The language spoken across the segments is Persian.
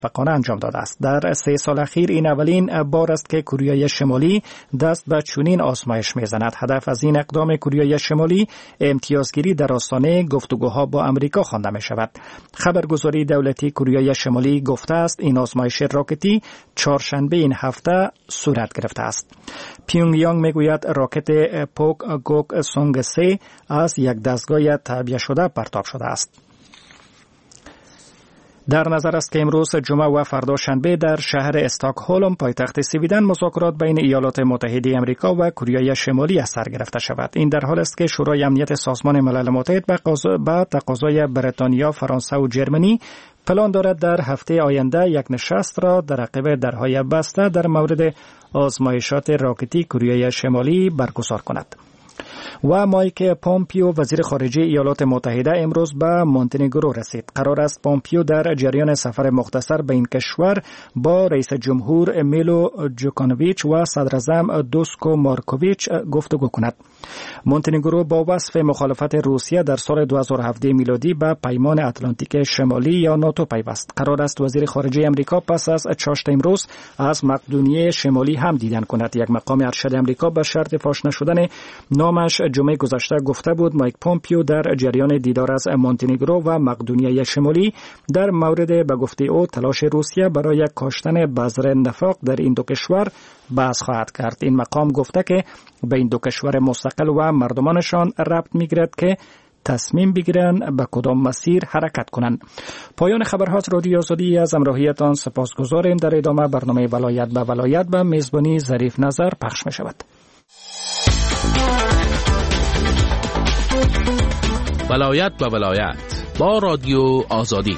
موفقانه انجام داده است. در 3 سال اخیر این اولین بار است که کره شمالی دست به چنین آزمایش میزند. هدف از این اقدام کره شمالی امتیازگیری در آستانه گفتگوها با امریکا خوانده می شود. خبرگزاری دولتی کره شمالی گفته است این آزمایش راکتی چهارشنبه این هفته صورت گرفته است. پیونگ یانگ میگوید راکت پوک گوک سونگ 3 از یک دستگاه تعبیه شده پرتاب شده است. در نظر است که امروز جمعه و فردا شنبه در شهر استکهلم پایتخت سویدن مذاکرات بین ایالات متحده آمریکا و کره شمالی از سر گرفته شود. این در حال است که شورای امنیت سازمان ملل متحد به تقاضای بریتانیا، فرانسه و جرمنی پلان دارد در هفته آینده یک نشست را در عقب درهای بسته در مورد آزمایشات راکتی کره شمالی برگزار کند. و مایک پومپیو وزیر خارجه ایالات متحده امروز به مونتنگرو رسید. قرار است پومپیو در جریان سفر مختصر به این کشور با رئیس جمهور میلو جوکانوویچ و صدراعظم دوسکو مارکوویچ گفتگو کند. مونتنگرو با وصف مخالفت روسیه در سال 2017 میلادی به پیمان اتلانتیک شمالی یا ناتو پیوست. قرار است وزیر خارجه امریکا پس از چاشت امروز از مقدونیه شمالی هم دیدن کند. یک مقام ارشد امریکا به شرط فاش نشدن نامش جمعه گذشته گفته بود مایک پومپیو در جریان دیدار از مونتنگرو و مقدونیه شمالی در مورد به گفته او تلاش روسیه برای کاشتن بذر نفاق در این دو کشور بحث خواهد کرد. این مقام گفته که به این دو کشور مستقل و مردمانشان ربط میگیرد که تصمیم بگیرند به کدام مسیر حرکت کنند. پایان خبرها رادیو آزادی از همراهیتان سپاسگزاریم. در ادامه برنامه ولایت به ولایت به میزبانی ظریف نظر پخش می شود. ولایت به ولایت با رادیو آزادی.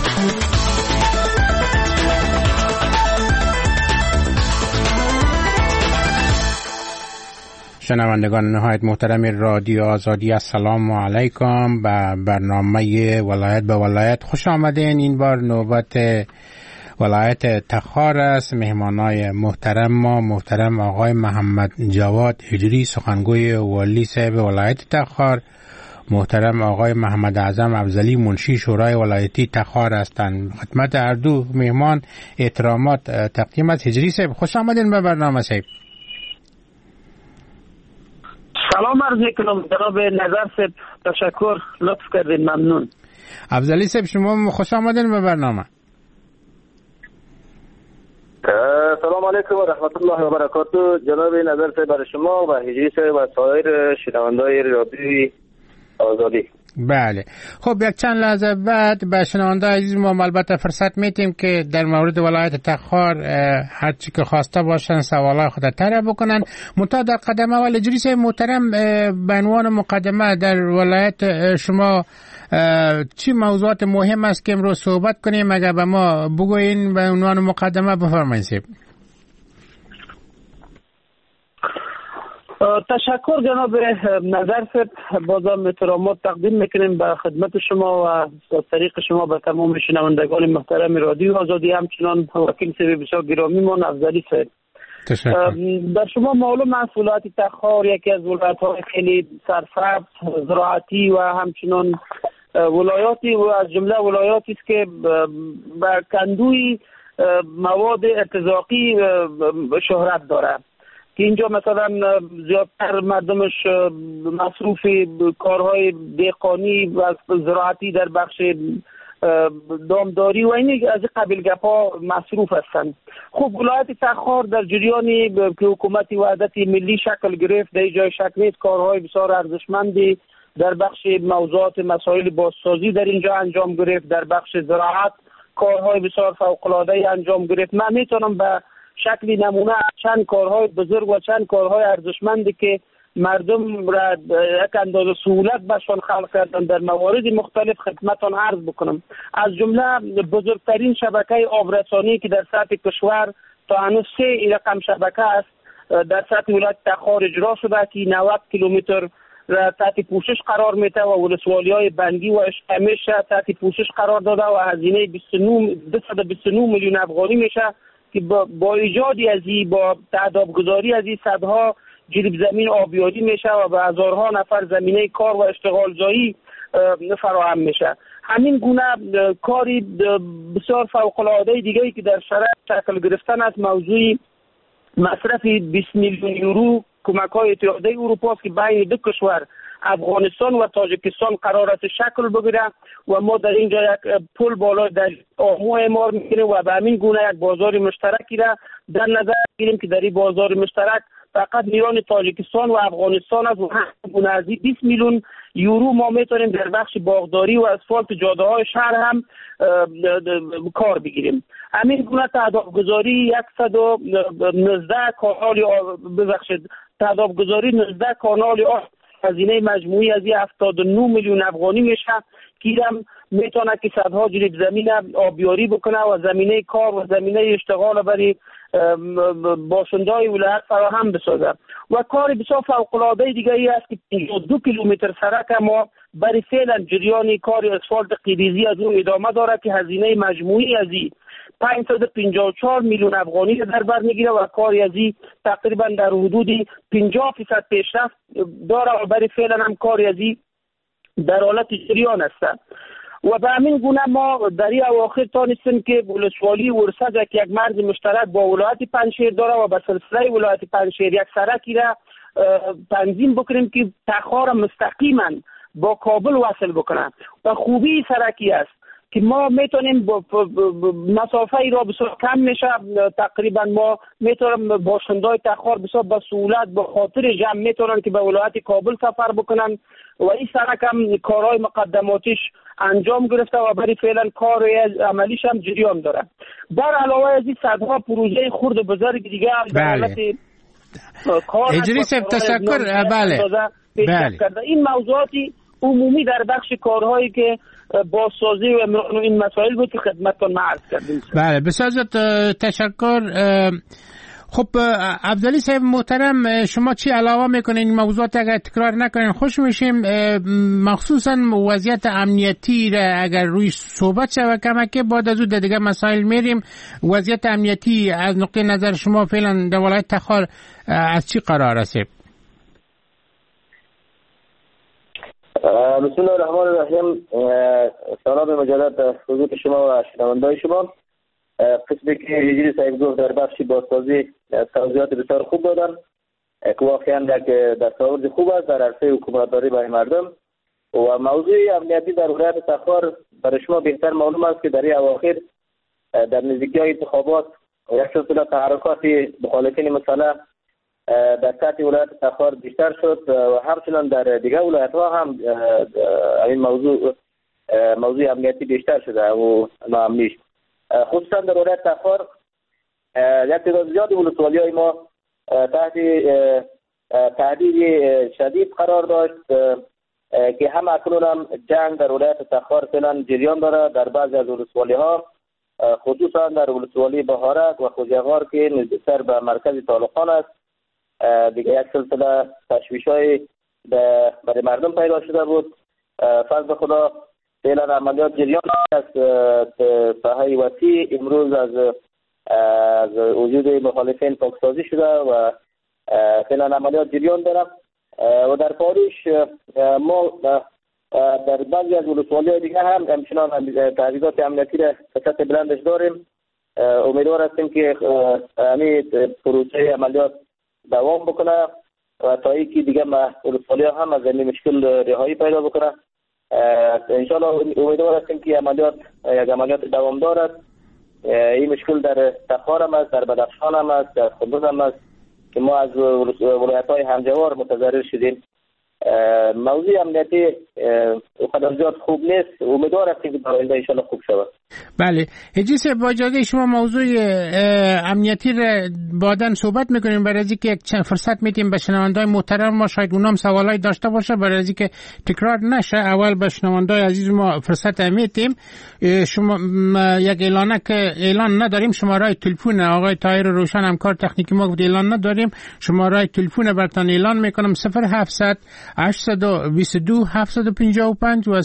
شنوندگان نهایت محترم رادیو آزادی، السلام علیکم. به برنامه ولایت به ولایت خوش آمدین. این بار نوبت ولایت تخار است. مهمانای محترم ما محترم آقای محمد جواد هجری سخنگوی والی صاحب ولایت تخار، محترم آقای محمد اعظم افضلی منشی شورای ولایتی تخار هستند. خدمت هر دو مهمان احترامات تقدیم از. هجری صاحب خوش آمدین به برنامه صاحب. سلام عرض میکنم جناب نظر صاحب، تشکر، لطف کردین، ممنون. افضلی صاحب شما خوش آمدین به برنامه. سلام علیکم و رحمت الله و برکاته جناب نظر صاحب، برای شما و هجری صاحب و سایر شنونده‌های رادیوی آزادی. بله خب یک چند لحظه بعد به شنونده عزیز ما البته فرصت میتیم که در مورد ولایت تخار هر چی که خواسته باشن سوالای خود طرح بکنن. منتها در قدم اول هجری صاحب محترم به عنوان مقدمه در ولایت شما چی موضوعات مهم است که امروز صحبت کنیم؟ اگر به ما بگوین به عنوان مقدمه بفرمایید صاحب. تشکر جناب نظر صاحب، بازم احترامات تقدیم میکنیم به خدمت شما و از طریق شما به تمام شنوندگان محترم رادیو آزادی، همچنان وکیل صاحب بسیار گرامی من افضلی صاحب. در شما معلوم است ولایت تخار یکی از ولایت‌های خیلی سرسبز زراعتی و همچنان ولایاتی و از جمله ولایاتی است که به کندوی مواد ارتزاقی شهرت دارد که اینجا مثلا زیادتر مردمش مصروف کارهای دهقانی و زراعتی در بخش دامداری و این از قبیل گپا مصروف هستند. خب ولایت تخار در جریانی که حکومت وحدت ملی شکل گرفت، در جای شک نیست کارهای بسیار ارزشمندی در بخش موضوعات مسائل بازسازی در اینجا انجام گرفت، در بخش زراعت کارهای بسیار فوق‌العاده انجام گرفت. من میتونم به شکلی نمونه چند کارهای بزرگ و چند کارهای ارزشمندی که مردم را یک اندازه سهولت بهشان خلق کردن در موارد مختلف خدمتان عرض بکنم. از جمله بزرگترین شبکه آبرسانی که در سطح کشور تا هنوز 3 رقم شبکه است در سطح ولایت تخار اجرا شده که 90 کیلومتر را تحت پوشش قرار میده و ولسوالی‌های بنگی و اشکمش تحت پوشش قرار داده و هزینه 229 میلیون افغانی میشه که با ایجادی از این با تعدادگذاری از این صدها جریب زمین آبیاری میشه و به هزارها نفر زمینه کار و اشتغال جایی فراهم میشه. همین گونه کاری بسیار فوق العاده دیگه‌ای که در شرایط شکل گرفتن است موضوع مصرف 20 میلیون یورو کمک‌های اتحادیه اروپا است که بین دو کشور افغانستان و تاجیکستان قرار است شکل بگیره و ما در اینجا یک پل بالا در آمو اعمار می‌کنیم و به همین گونه یک بازار مشترکی را در نظر گیریم که در این بازار مشترک فقط میان تاجیکستان و افغانستان است و همین از 20 میلیون یورو ما میتونیم در بخش باغداری و اسفالت جاده‌های شهر هم کار بگیریم. همین گونه تهدابگذاری 119 کانال تهدابگذاری 19 کانال هزینه مجموعی از 79 میلیون افغانی میشه که هم میتونه که صدها جریب زمین آبیاری بکنه و زمینه کار و زمینه اشتغال برای باشنده‌های ولایت فراهم بسازه. و کار بسیار فوق‌العاده دیگه ای است که 52 کیلومتر سرک ما برای فعلا جریان کار اسفالت قیریزی از اون ادامه داره که هزینه مجموعی از 554 میلیون افغانی در بر میگیره و کاری از تقریبا در حدود 50% پیشرفت داره و برای فعلا هم کاری از در حالت جریان است. و به همین گونه ما در این اواخر تانستیم که ولسوالی ورسج که یک مرز مشترک با ولایت پنجشیر داره و به سلسله ولایت پنجشیر یک سرکی را تنظیم بکنیم که تخار مستقیما با کابل وصل بکنه. و خوبی سرکی است که ما میتونیم مسافه ای را بسیار کم میشه. تقریبا ما میتونیم باشنده‌های تخار بسیار با سهولت با خاطر جمع میتونن که به ولایت کابل سفر بکنن و این سرک هم کارهای مقدماتیش انجام گرفته و برای فعلا کار عملیش هم جریان داره. بر علاوه از این صدها پروژه خرد و بزرگ دیگه هم در حالت کار اجریس تشکر. بله. این موضوعاتی عمومی در بخش کارهایی که بازسازی و این مسائل بود که خدمتتون عرض کردیم. بله بسیار تشکر. خب افضلی صاحب محترم، شما چی علاوه میکنین این موضوعات اگر تکرار نکنین خوش میشیم، مخصوصا وضعیت امنیتی را اگر روی صحبت شود کمکه بعد از اون دیگه مسائل میریم. وضعیت امنیتی از نقطه نظر شما فعلا در ولایت تخار از چی قرار است؟ بسم الله الرحمن الرحیم. سلام مجدد حضور شما و شنونده‌های شما. قسمی که هجری صاحب گفت در بخش بازسازی توضیحات بسیار خوب دادن که واقعا یک دستاورد خوب است در عرصه حکومتداری برای مردم. و موضوع امنیتی در ولایت تخار برای شما بهتر معلوم است که در این اواخر در نزدیکی‌های انتخابات یک سلسله تحرکات مخالفین مسلح در سطح ولایت تخار بیشتر شد و همچنان در دیگر ولایت‌ها هم این موضوع امنیتی بیشتر شده و ناامنیش. خصوصا در ولایت تخار یک تعداد زیادی ولسوالی‌های ما تحت تهدید شدید قرار داشت که هم اکنون هم جنگ در ولایت تخار فعلا جریان داره در بعضی از ولسوالی‌ها، خصوصا در ولسوالی بهارک و خوجغار که نزدیکتر به مرکز طالقان است. دیگه یک سلسله تشویش‌های برای مردم پیدا شده بود. فضل خدا فعلا عملیات جریان است. ساحه وسیع امروز از وجود مخالفین پاکسازی شده و فعلا عملیات جریان داره. و در پاریش ما در بعضی از ولسوالی‌های دیگه هم همچنان تهدیدات امنیتی را به سطح بلندش داریم. امیدوار هستیم که همین پروسه عملیات دوام بکنه و تا اینکه دیگه ولسوالی‌ها هم از این مشکل رهایی پیدا بکنه. انشالله امیدوار هستیم که یک عملیات دوام دارد. این مشکل در تخار هم است، در بدخشان هم است، در خندوز هم است که ما از ولایت‌های همجوار متضرر شدیم. موضوع امنیتی قدر زیاد خوب نیست. امیدوار هستیم که در آینده ان شاءالله خوب شود. بله حجیس، با اجازه شما موضوع امنیتی را بعداً صحبت میکنیم برای از اینکه یک فرصت میدیم به شنونده‌های محترم ما، شاید اونام سوالای داشته باشه برای از اینکه تکرار نشه. اول به شنونده‌های عزیز ما فرصت میدیم. شما یک اعلان نداریم. شماره تلفن آقای طاهر روشن همکار تکنیکی ما گفت اعلان نداریم. شماره تلفن براتون اعلان میکنم 0700 822 755 و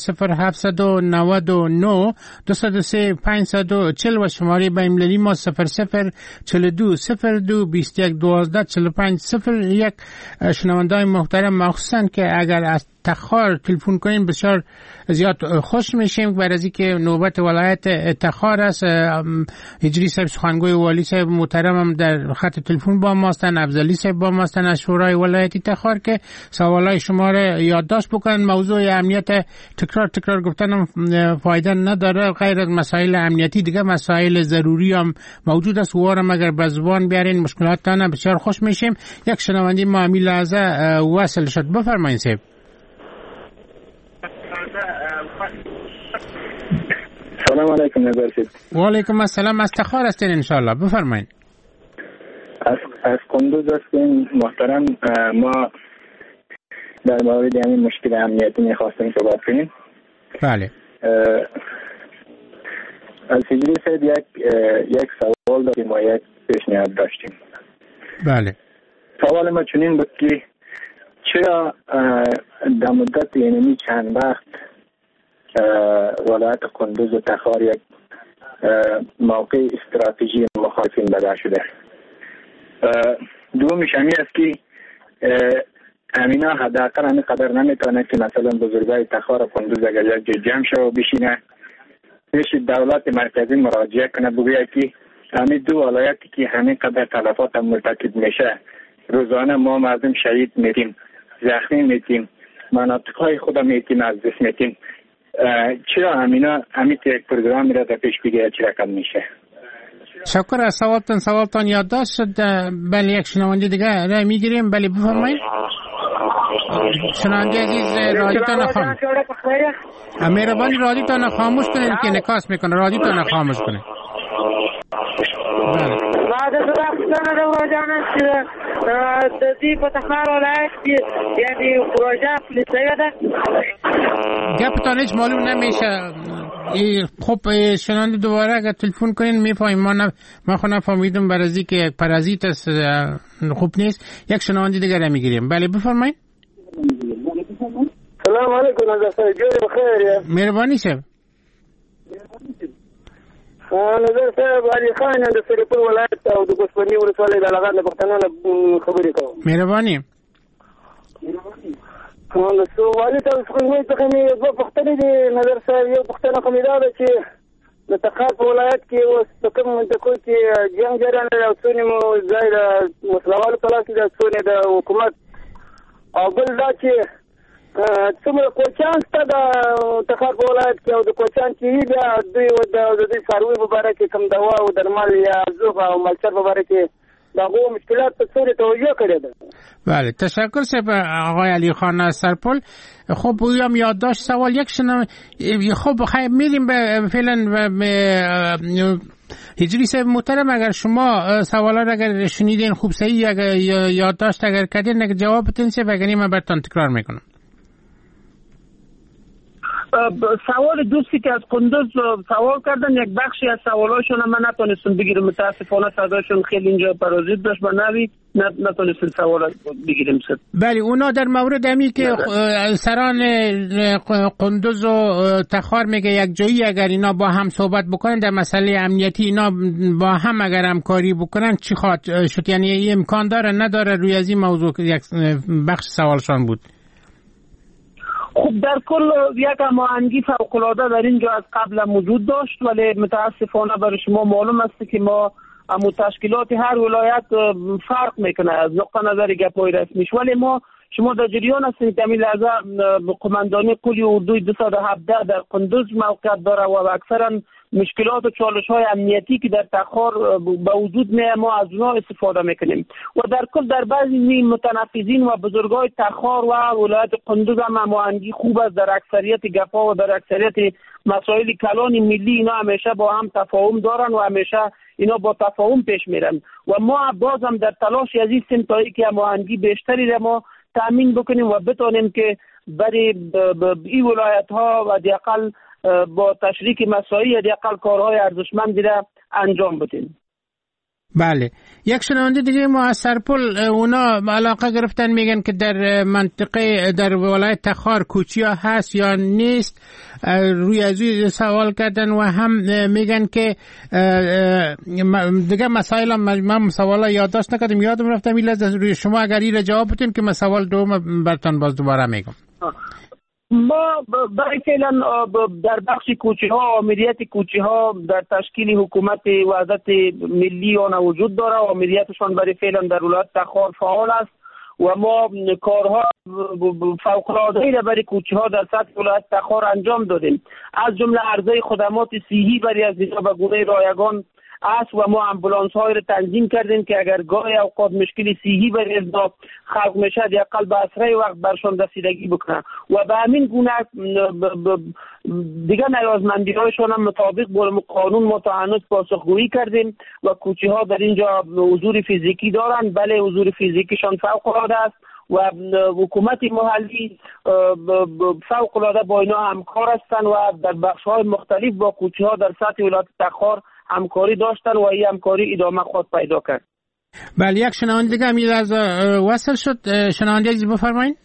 0799 203 540 و شماره بین‌المللی ما 0042 02 21 12 45 01. شنونده‌های محترم مخصوصاً که اگر از تخار تلفن کنین بسیار زیاد خوش میشیم. برای از اینکه نوبت ولایت تخار است، هجری صاحب سخنگوی والی صاحب محترم هم در خط تلفن با ما هستن، افضلی صاحب با ما هستن از شورای ولایت تخار که سوالای شما را یادداشت بکنن. موضوع امنیت تکرار گفتنم فایده نداره، غیر از مسائل امنیتی دیگه مسائل ضروری هم موجود است. وارم اگر به زبان بیارین مشکلاتتان بسیار خوش میشیم. یک شنونده ما امی لحظه وصل شد، بفرمایید صاحب. سلام علیکم نظر شد. و علیکم السلام، از تخار هستین انشاءالله، بفرمایید. از قندوز هستیم محترم. ما در مورد همین مشکل امنیتی میخواستیم صحبت کنیم. بله. از هجری صاحب یک سوال داریم و یک پیشنهاد داشتیم. بله. سوال ما چنین بود که چرا در مدت یعنی چند وقت ولایت قندوز و تخار یک موقع استراتژی مخالفین بدل شده. دومیش همین است که امینا حداقل همین قدر نمیتونه که مثلا بزرگای تخار و قندوز اگر یک جمع شه و بشینه پیش دولت مرکزی مراجعه کنه بگوید که همین دو ولایتی که همین قدر تلفات مرتکب میشه، روزانه ما مردم شهید میتیم، زخمی میتیم، مناطقهای خود میتیم از دست میتیم، چرا همین یک پروگرامی را در پیش بگیره چرا کم میشه؟ شکر از سوالتان یادداشت شد. بله یک شنونده دیگه را میگیریم. بله بفرمایید. شنونده عزیز رادیوتان خاموش، مهربانی رادیوتان خاموش کنید که انعکاس میکنه. رادیوتان خاموش کنید. بعد از رفتن روزانه دی په تخار ولایت یعنی پروژه فلسطینی ده. گپتان هیچ معلوم نمیشه. خب شنونده دوباره اگر تلفن کنین میفهمیم. ما خود نفهمیدم برای که یک پرازیت است خوب نیست. یک شنونده دیگر را میگیریم. بله بفرمایید. سلام علیکم حضرت جوی بخیر. مهربانی صاحب. نظر صاحب علی خان د سرپور ولایت او د کوسپنی ولسوالۍ د لغات له پښتنو خبرې کوم. مهرباني. نو سوالي تاسو کومه ته مې په پښتني دي نظر صاحب یو پښتنه کومه ده چې د تخار په ولایت کې اوس کوم منطقو کې جنگ جریان دی او څونه مو ځای د مسلمانانو په لاس کې د څونه د حکومت او بل دا چې څومره کوچان ته د تخار په ولایت کې او د کوچان چې بیا دوی د دې څاروي مبارکه کوم دوا او درمل یا زوغ او ملچر مبارکه دغه مشکلات په څیر توجه کړی ده. بله تشکر صاحب آقای علی خان از سرپل. خب هم یادداشت سوال یک شنم. خب خیلی میریم به فعلا هجری صاحب محترم اگر شما سوالا را اگر شنیدین خوب صحیح اگر یادداشت اگر کردین اگر جواب بتین صاحب اگر من براتون تکرار میکنم. سوال دوستی که از قندوز سوال کردن یک بخشی از سوالاشون من نتونستم بگیرم، متاسفانه صداشون خیلی اینجا پرازیت داشت و نتونستم سوال بگیریم. بله اونا در مورد همی که سران قندوز و تخار میگه یک جایی اگر اینا با هم صحبت بکنن در مسئله امنیتی اینا با هم اگر همکاری بکنن چی خواهد شد؟ یعنی امکان داره نداره؟ روی از این موضوع یک بخش سوالشان بود. خب در کل یک هماهنگی فوق‌العاده در اینجا از قبل موجود داشت، ولی متاسفانه برای شما معلوم است که ما تشکیلات هر ولایت فرق میکنه از نقطه نظر گپای رسمیش، ولی شما در جریان هستید در این لحظه قماندانی قلی اردوی 217 در قندوز موقعیت داره و اکثرا مشکلات و چالش های امنیتی که در تخار به وجود میاد ما از اونها استفاده میکنیم و در کل در بعضی متنفذین و بزرگای تخار و ولایت قندوز هم هماهنگی خوب است. در اکثریت گپا و در اکثریت مسائل کلان ملی اینا همیشه با هم تفاهم دارن و همیشه اینا با تفاهم پیش میرن و ما باز هم در تلاش هستیم تا اینکه هماهنگی بیشتری را ما تامین بکنیم و بتونیم که برای این ولایت ها و حداقل با تشریک مساعی حداقل کارهای ارزشمندی را انجام بدیم. بله یک شنونده دیگه ما از سرپل اونا علاقه گرفتن میگن که در منطقه در ولایت تخار کوچیا هست یا نیست. روی ازوی سوال کردن و هم میگن که دیگه مسائل من سوالا یادداشت نکردم یادم رفتم این لحظه روی شما اگر این جواب بدین که من سوال دوم براتون باز دوباره میگم. ما برای فعلا در بخش کوچه ها آمریت کوچه ها در تشکیل حکومت وحدت ملی آن وجود داره و آمریتشان برای فعلا در ولایت تخار فعال است و ما کارها فوق‌العاده‌ای را برای کوچه ها در سطح ولایت تخار انجام دادیم، از جمله عرضه خدمات صحی برای از اینجا به گونه رایگان است و ما امبولانس های را تنظیم کردیم که اگر گاهی اوقات مشکل صحی برای ازدا خلق میشد یا قلب اسرع وقت برشان رسیدگی بکنه و به همین گونه دیگر نیازمندی هایشان هم مطابق با قانون ما تا هنوز پاسخگویی کردیم و کوچه ها در اینجا حضور فیزیکی دارند. بله، حضور فیزیکیشان فوق العاده است و حکومت محلی فوق العاده با اینا همکار هستند و در بخش های مختلف با کوچه ها در سطح ولایت تخار همکاری داشتن و این همکاری ادامه خود پیدا کرد. بله، یک شنونده دیگه هم از وصل شد. شنونده یک بفرمایید.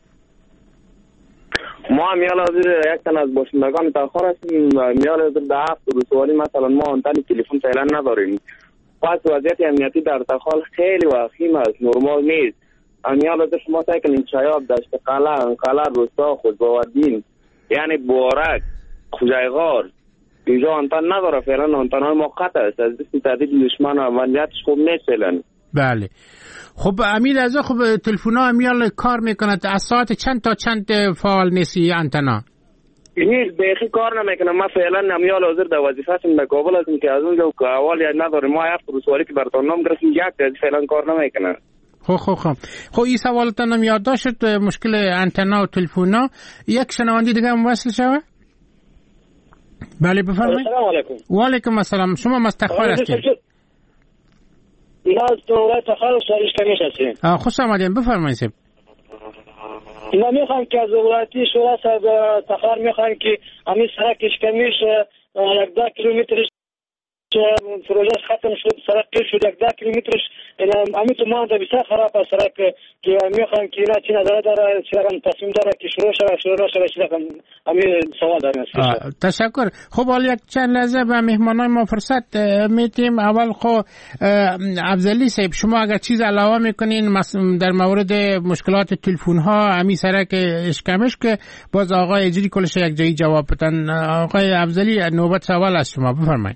ما میال حاضر یک تن از باشندگان تخار هستیم و میال حاضر در هفت روزواری مثلا ما انتن تلفن فعلا نداریم. پس وضعیت امنیتی در تخار خیلی وخیم است، نرمال نیست. میال حاضر شما سعی کنید شایاب دشت قلعه روستا خودباوردین یعنی بارک خوجایغار اینجا آنتن نداره، فعلا آنتن های موقت است، از دست تهدید دشمن و امنیتش خوب نیست فعلا. بله خب امیر از خب تلفونا امیال کار میکند، از ساعت چند تا چند فعال نیستی انتنا؟ هیچ بیخی کار نمیکنه. ما فعلا امیال حاضر در وظیفه هستیم در کابل هستیم که از اونجا اول یاد نداره. ما هفت روزواری که براتون نام گرفتیم یک تا فعلا کار نمیکنه. خب این سوالتان یاد داشت مشکل انتنا و تلفونا. یک شنونده دیگه هم وصل شود. بله بفرمایید. السلام علیکم. و علیکم السلام. شما مستخبر هستید؟ اینا از دولت تخار سریش کمیش هستیم. خوش آمدین، بفرمایید. اینا میخوام که از ولایتی شورا صاحب تخار میخوام که همین سرکش کمیش 10 کیلومترش پروژه ختم شد، سرک شد 10 کیلومترش همین تو ما بسیار خراب است سرک که میخوام که اینا چی نداره داره چی رقم تصمیم داره که شروع شده چی رقم همین سوال داریم. تشکر. خب حالا یک چند لحظه به مهمانای ما فرصت میتیم. اول خب افضلی صاحب شما اگر چیز علاوه میکنین در مورد مشکلات تلفن ها همین سرک اشکمش که باز آقای اجری کلش یک جایی جواب بدن. آقای افضلی نوبت سوال از شما، بفرمایید.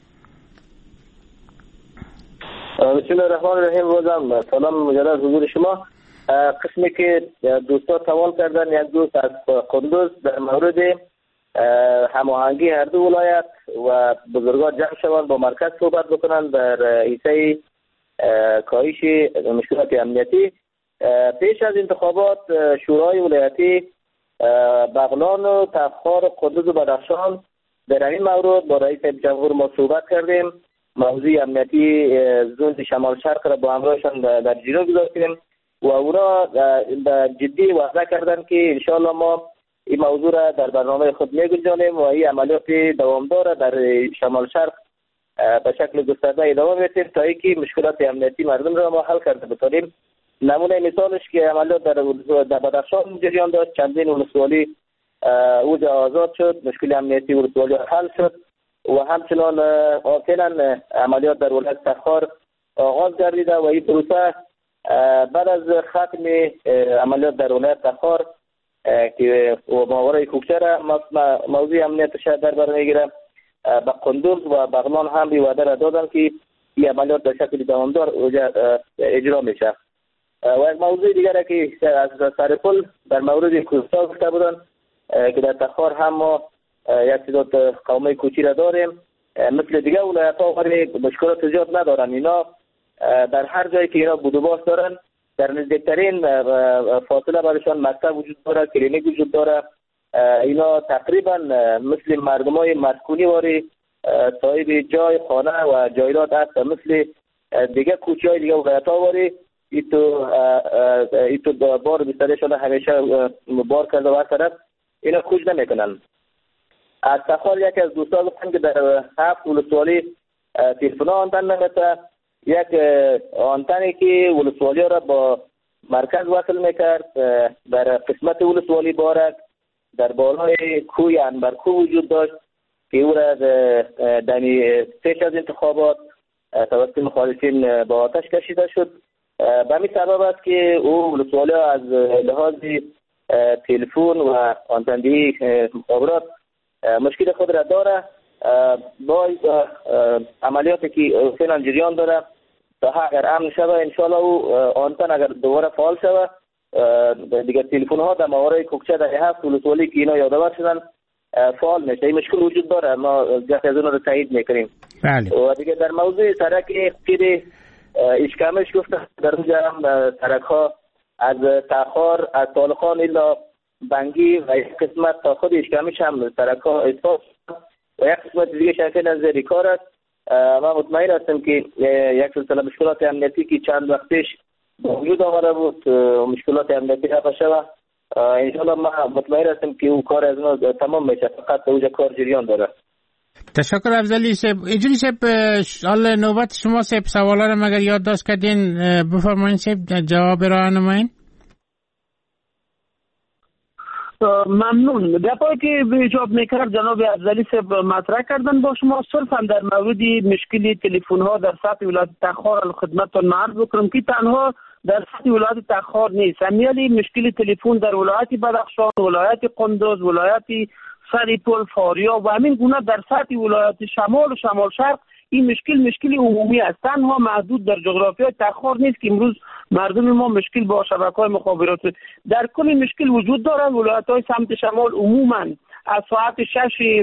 بسم الله الرحمن الرحیم. روزم سلام مجدد حضور شما. قسمی که دوستا سوال کردن، یک دوست از قندوز در مورد هماهنگی هر دو ولایت و بزرگان جمع شوند با مرکز صحبت بکنن در ایسای کاهش مشکلات امنیتی. پیش از انتخابات شورای ولایتی بغلان و تخار و قندوز و بدخشان در این مورد با رئیس جمهور ما صحبت کردیم. موضوع امنیتی زون شمال شرق را با همراهشان در جریان گذاشتیم و اونا جدی وعده کردن که انشاءالله ما این موضوع را در برنامه خود میگنجانیم و این عملیات دوامدار در شمال شرق به شکل گسترده ادامه میدیم تا اینکه مشکلات امنیتی مردم را ما حل کرده بتونیم. نمونه مثالش که عملیات در بدخشان جریان داشت، چندین ولسوالی اوج آزاد شد، مشکل امنیتی ولسوالی حل شد و همچنان فعلا عملیات در ولایت تخار آغاز گردیده و این پروسه بعد از ختم عملیات در ولایت تخار که ماورای کوکچه را موضوع امنیتش در بر میگیره، به قندوز و بغلان هم به وعده را دادن که این عملیات در شکل دوامدار اجرا میشه. و یک موضوع دیگر که از سرپل در مورد کوستا گفته بودن که در تخار هم ما یک تعداد قومه کوچی را داریم، مثل دیگه ولایت ها ولی مشکلات زیاد ندارن. اینا در هر جایی که اینا بود و باش دارن در نزدیکترین فاصله برایشان مکتب وجود داره، کلینیک وجود داره. اینا تقریبا مثل مردم های مسکونی واری صاحب جای خانه و جایداد هست، مثل دیگه کوچی های دیگه ولایت ها واری ایتو بار بیسترشان همیشه بار کرده و هر طرف اینا کوچ نمیکنن. از تخار یکی از دوستان گفتن که در 7 ولسوالی تلفن آنتن نمیته، یک آنتنی که ولسوالی را با مرکز وصل میکرد در قسمت ولسوالی بارک در بالای کوی انبرکو وجود داشت که او را دمی پیش از انتخابات توسط مخالفین با آتش کشیده شد. به همین سبب است که او ولسوالی از لحاظ تلفن و آنتندهی مخابرات مشکل خود را داره. با عملیاتی که فعلا جریان داره تا اگر امن شود انشالله او آنتن اگر دوباره فعال شود دیگر تلفن ها در موارد کوکچه در 7 ولسوالی که اینا یادآور شدن فعال میشه. این مشکل وجود داره، ما جهت از اون رو تایید میکنیم. بله. و دیگه در موضوع سرک قید اشکامش گفته در اونجا هم سرک ها از تاخار از طالقان الا بنگی و یک قسمت تا خود اشکامش هم سرک ها اصفاف و یک قسمت دیگه شکل از ریکار است. من مطمئن هستم که یک سلسله مشکلات امنیتی که چند وقت پیش وجود آمده بود مشکلات امنیتی رفع شود. انشاءالله من مطمئن هستم که اون کار از اون تمام میشه، فقط اونجا کار جریان داره. تشکر افضلی صاحب. اجری صاحب حال نوبت شما صاحب سوالا رو مگر یادداشت کردین بفرمایید صاحب جواب را نمایین. ممنون. گپایی که به ایجاب میکرد جناب افضلی صاحب مطرح کردن با شما صرفا در مورد مشکل تلفن ها در سطح ولایت تخار خدمتتون معرض بکنم که تنها در سطح ولایت تخار نیست، همیالی مشکل تلفن در ولایت بدخشان، ولایت قندوز، ولایت سریپول، فاریا و همین گونه در سطح ولایت شمال و شمال شرق این مشکل عمومی است، تنها محدود در جغرافیای تخار نیست که امروز مردم ما مشکل با شبکه‌های مخابرات در کل مشکل وجود دارد. ولایت‌های سمت شمال عموما از ساعت 6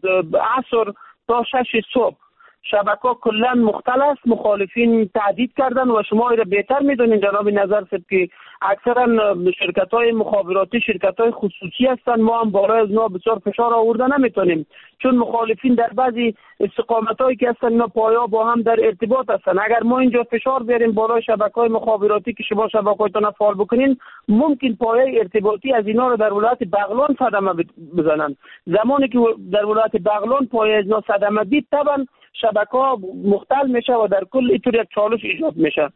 عصر تا 6 صبح شبکه کلا مختل است، مخالفین تهدید کردن و شما را بهتر میدونین جناب نظر صاحب که اکثرا شرکت‌های مخابراتی شرکت‌های خصوصی هستند. ما هم بالای از اونا بسیار فشار آورده نمیتونیم چون مخالفین در بعضی استقامت‌هایی که هستن اینا پایا با هم در ارتباط هستن. اگر ما اینجا فشار بیاریم بالای شبکه‌های مخابراتی که شما شبکه‌هایتون فعال بکنین ممکن پایه ارتباطی از اینا رو در ولایت بغلان صدمه بزنن. زمانی که در ولایت بغلان پایه از اینا صدمه دید طبعا شبکه‌ها مختل میشه و در کل اینطور یک چالش ایجاد میشه.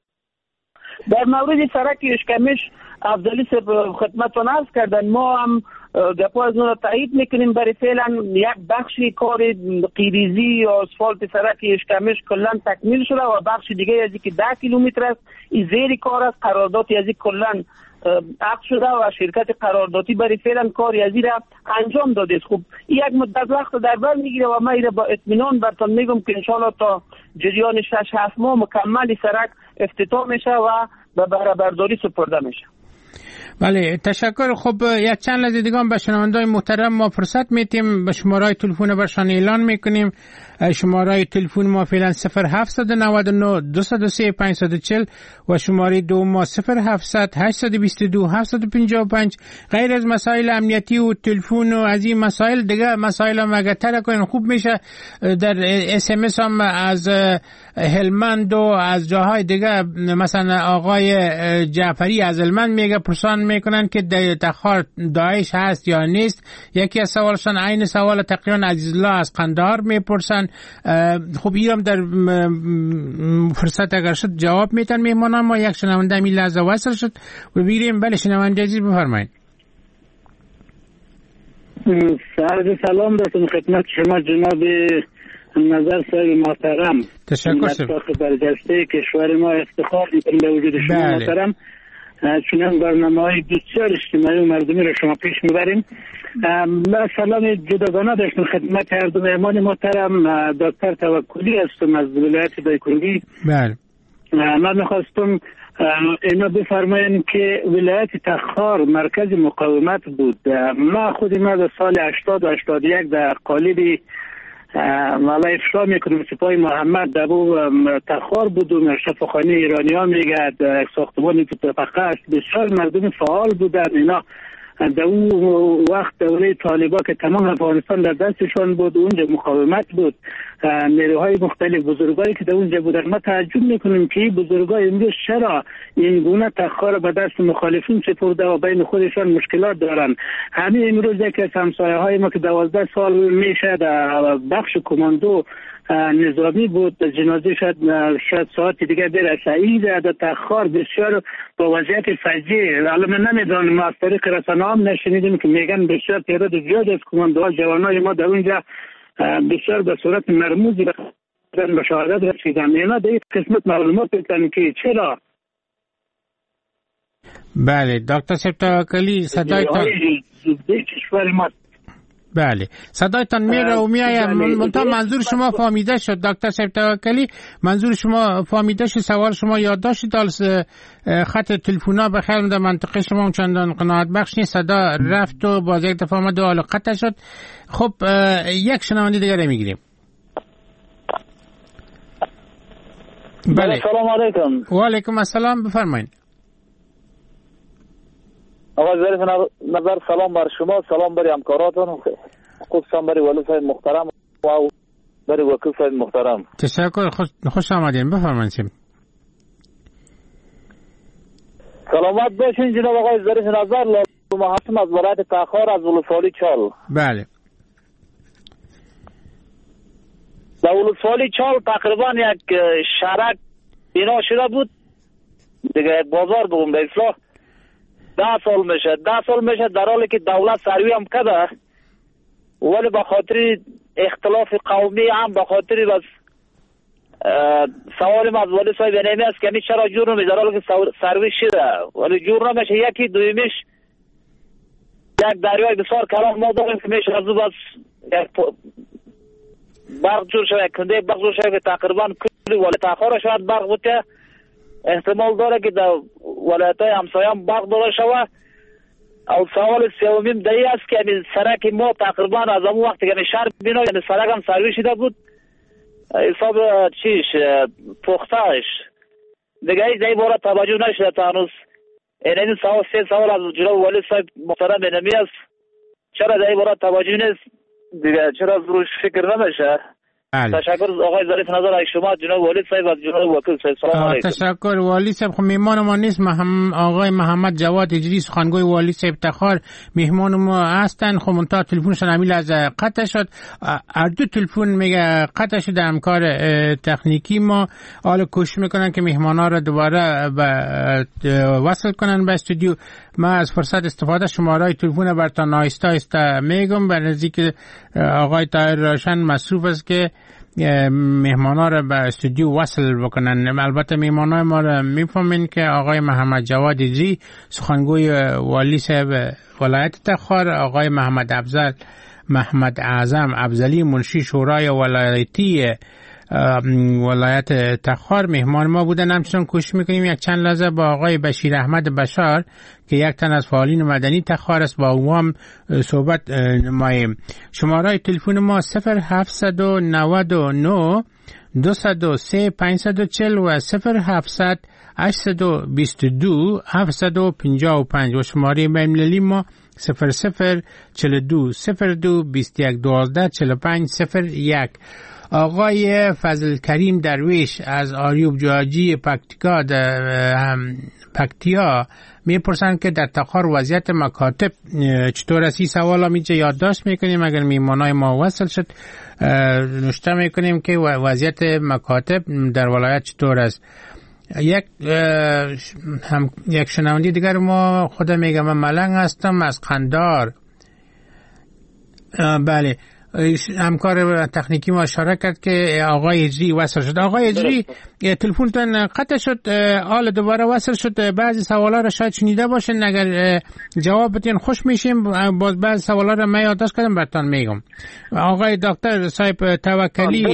در مورد سرک اشکمش افضلی صاحب خدمتتون عرض کردن، ما هم گپا از اون رو تایید میکنیم. برای فعلا یک بخشی کار قیریزی یا اسفالت سرک اشکمش کلا تکمیل شده و بخش دیگه از که 10 کیلومتر است این زیر کار است. قراردادی از کلا عقد شده و شرکت قراردادی برای فعلا کاری از این را انجام داده است. خب این یک مدت وقت در بر میگیره و من این با اطمینان براتون میگم که انشالله تا جریان 6-7 ماه مکمل سرک افتتاح میشه و به بهره برداری سپرده میشه. بله تشکر. خب یک چند لحظه دیگه به شنوندگان محترم ما فرصت میتیم به شماره تلفن برشان اعلان میکنیم. شماره تلفن ما فعلا 0799 203 540 و شماره دو ما 0700 822 755. غیر از مسائل امنیتی و تلفن و از این مسائل دیگه مسائل هم اگر تر کنین خوب میشه. در SMS هم از هلمند و از جاهای دیگه مثلا آقای جعفری از هلمند میگه پرسان میکنن که در تخار داعش هست یا نیست. یکی از سوالشان عین سوال تقریبا عزیزالله از قندهار میپرسن. خب اینم در فرصت اگر شد جواب میتن میمونن. ما یک شنونده می لحظه وصل شد و بیریم. بله شنونده عزیز بفرمایید. عرض سلام دارم خدمت شما جناب نظر صاحب محترم. تشکر شد. برجسته کشور ما افتخار میکنم به وجود شما محترم. چنان برنامه‌های بسیار اجتماعی و مردمی را شما پیش میبریم. من سلام جداگانه داشتم خدمت هر دو مهمان محترم. دکتر توکلی هستم از ولایت دایکنی. بله. من میخواستم اینا بفرماین که ولایت تخار مرکز مقاومت بود. ما خود ما در سال 80 و 81 در قالب والا افشا میکنم سپاه محمد در تخار بودم. شفاخانه ایرانی ها میگه ساختمان طبقه است. بسیار مردم فعال بودن. اینا در اون وقت دوره طالبا که تمام افغانستان در دستشان بود اونجا مقاومت بود. نیروهای مختلف بزرگایی که در اونجا بودن. ما تعجب میکنیم که بزرگای امروز چرا این گونه تخار به دست مخالفین سپرده و بین خودشان مشکلات دارن. همین امروز یکی از همسایه های ما که 12 سال میشه در بخش کماندو نظامی بود جنازه شاید ساعت دیگه برسه. این در تخار بسیار با وضعیت فجیع. حالا من نمیدونم از طریق رسانه هم نشنیدیم که میگن بسیار تعداد زیاد از کماندوها جوانای ما در اونجا بسیار به صورت مرموزی به شهادت رسیدن. اینا در این قسمت معلومات بکنن که چرا. بله دکتر صاحب توکلی صدایتان کشور ما. بله صدایتان میره و میآید. منظور شما فهمیده شد دکتر صاحب توکلی، منظور شما فهمیده شد، سوال شما یادداشت دال. خط تلفونا به خیر در منطقه شما چندان قناعت بخش نیست، صدا رفت و باز یک دفعه آمد و حالا قطع شد. خب یک شنونده دیگه میگیریم. بله سلام علیکم. و علیکم السلام، بفرمایید. آقای ظریف نظر سلام بر شما، سلام بر همکاراتون، خصوصا بر ولی صاحب محترم و بر وکیل صاحب محترم. تشکر، خوش آمدین، بفرمایید. سلامت باشین جناب آقای ظریف نظر. لازم هستم از ولایت تخار از ولسوالی چال. بله در ولسوالی چال تقریبا یک شرک بنا شده بود دیگه، یک بازار بگم به اصلاح 10 سال میشه در حالی که دولت سروی هم کرده، ولی به خاطر اختلاف قومی هم به خاطر بس سوال از ولی صاحب نمی است که همیشه چرا جور نمی در حالی که سروی شده ولی جور نمیشه. یکی دویمیش یک دریای بسیار کلان ما داریم که میشه از او بس یک برق جور شده، یک کنده برق جور شده که تقریبا کلی ولی تخار شاید برق بود که احتمال داره که در ولایت های همسایه هم برق داره شده. او سوال سومیم دایی است که سرک ما تقریبا از همون وقتی که شهر بینا یعنی سرک هم سروی شده بود حساب چیش پختهش دیگه هیچ دایی بارا توجه نشده تا هنوز. این سوال از جناب ولی صاحب محترم اینمی است، چرا دایی بارا توجه نیست دیگه، چرا روش فکر نمیشه؟ تشکر آقای ظریف نظر از شما جناب ولی صاحب از جناب وکیل صاحب. سلام علیکم. تشکر. والی صاحب خب میهمان ما نیست، آقای محمد جواد اجری سخنگوی والی صاحب تخار میهمان ما هستن. خب منتها تلفنشون امیل از قطع شد، هر دو تلفن میگه قطع شد. همکار تکنیکی ما حالا کوشش میکنن که میهمانا رو دوباره وصل کنن به استودیو. ما از فرصت استفاده شماره تلفن برتان آهسته میگم به نزدیک آقای طاهر روشن مصروف است که مهمانا را به استودیو وصل بکنن. البته مهمانای ما را میفهمین که آقای محمد جواد اجری سخنگوی والی صاحب ولایت تخار، آقای محمد اعظم افضلی منشی شورای ولایتی ولایت تخار مهمان ما بودن. همچنان کوشش میکنیم یک چند لحظه با آقای بشیر احمد بشار که یک تن از فعالین مدنی تخار است با او هم صحبت نماییم. شماره تلفن ما 0799 203 540 و 0700 822 755 و شماره ایمیلی ما 0042 02 21 12 45 01. آقای فضل کریم درویش از آریوب جاجی پکتیا میپرسند که در تخار وضعیت مکاتب چطور است؟ این سوال میشه یادداشت میکنیم اگر میمانای ما وصل شد نوشته میکنیم که وضعیت مکاتب در ولایت چطور است. یک شنونده دیگر ما خدا میگم من ملنگ هستم از قندار. بله همکار تکنیکی ما اشاره کرد که آقای اجری وصل شد. آقای اجری تلفنتون قطع شد، حالا دوباره وصل شد. بعضی سوالا را شاید شنیده باشین، اگر جواب بدین خوش میشیم. باز بعضی سوالا را من یادداشت کردم براتون میگم. آقای دکتر صاحب توکلی.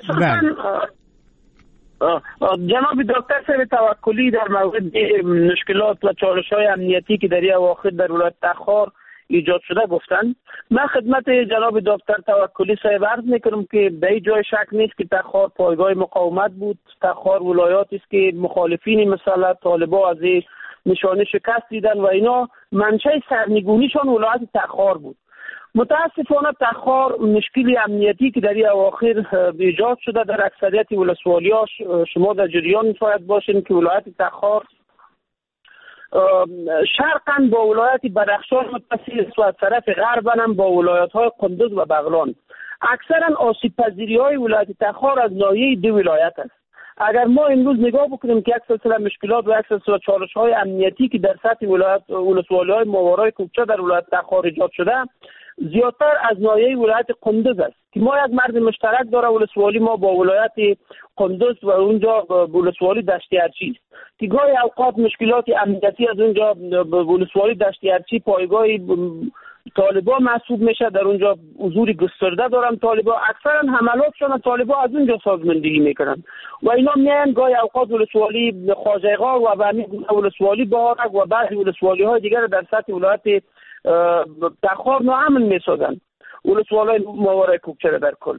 جناب دکتر صاحب توکلی در مورد مشکلات و چالش‌های امنیتی که در اواخر در ولایت تخار ایجاد شده گفتن. من خدمت جناب دکتر توکلی صاحب عرض میکنم که به این جای شک نیست که تخار پایگاه مقاومت بود. تخار ولایاتی است که مخالفین مثلا طالبا از نشانه شکست دیدن و اینا منشأ سرنگونیشان ولایت تخار بود. متاسفانه تخار مشکلی امنیتی که در این اواخر ایجاد شده در اکثریت ولسوالی‌ها، شما در جریان می‌باید باشین که ولایت تخار شرقاً با ولایت بدخشان متصل است و از طرف غرباً هم با ولایت‌های قندوز و بغلان. اکثراً آسیب پذیری‌های ولایت تخار از ناحیه دو ولایت است. اگر ما امروز نگاه بکنیم که یک سلسله مشکلات و یک سلسله چالش‌های امنیتی که در سطح ولسوالی‌های ماورای کوکچه در ولایت تخار ایجاد شده زیادتر از ناحیه ولایت قندوز است که ما یک مرز مشترک داره ولسوالی ما با ولایت قندوز و اونجا ولسوالی دشت ارچی است. که گاهی اوقات مشکلات امنیتی از اونجا ولسوالی دشت یرچی پایگاه طالبان محسوب میشه، در اونجا حضور گسترده دارن طالبان، اکثرا حملاتشون طالبان از اونجا سازماندهی میکنن و اینا میان گاهی اوقات ولسوالی خواجه‌غار و ولسوالی بهارک و بعضی ولسوالی های دیگر در سطح ولایت تخار ناامن میسازن، ولسوالی ماورای کوکچه در کل.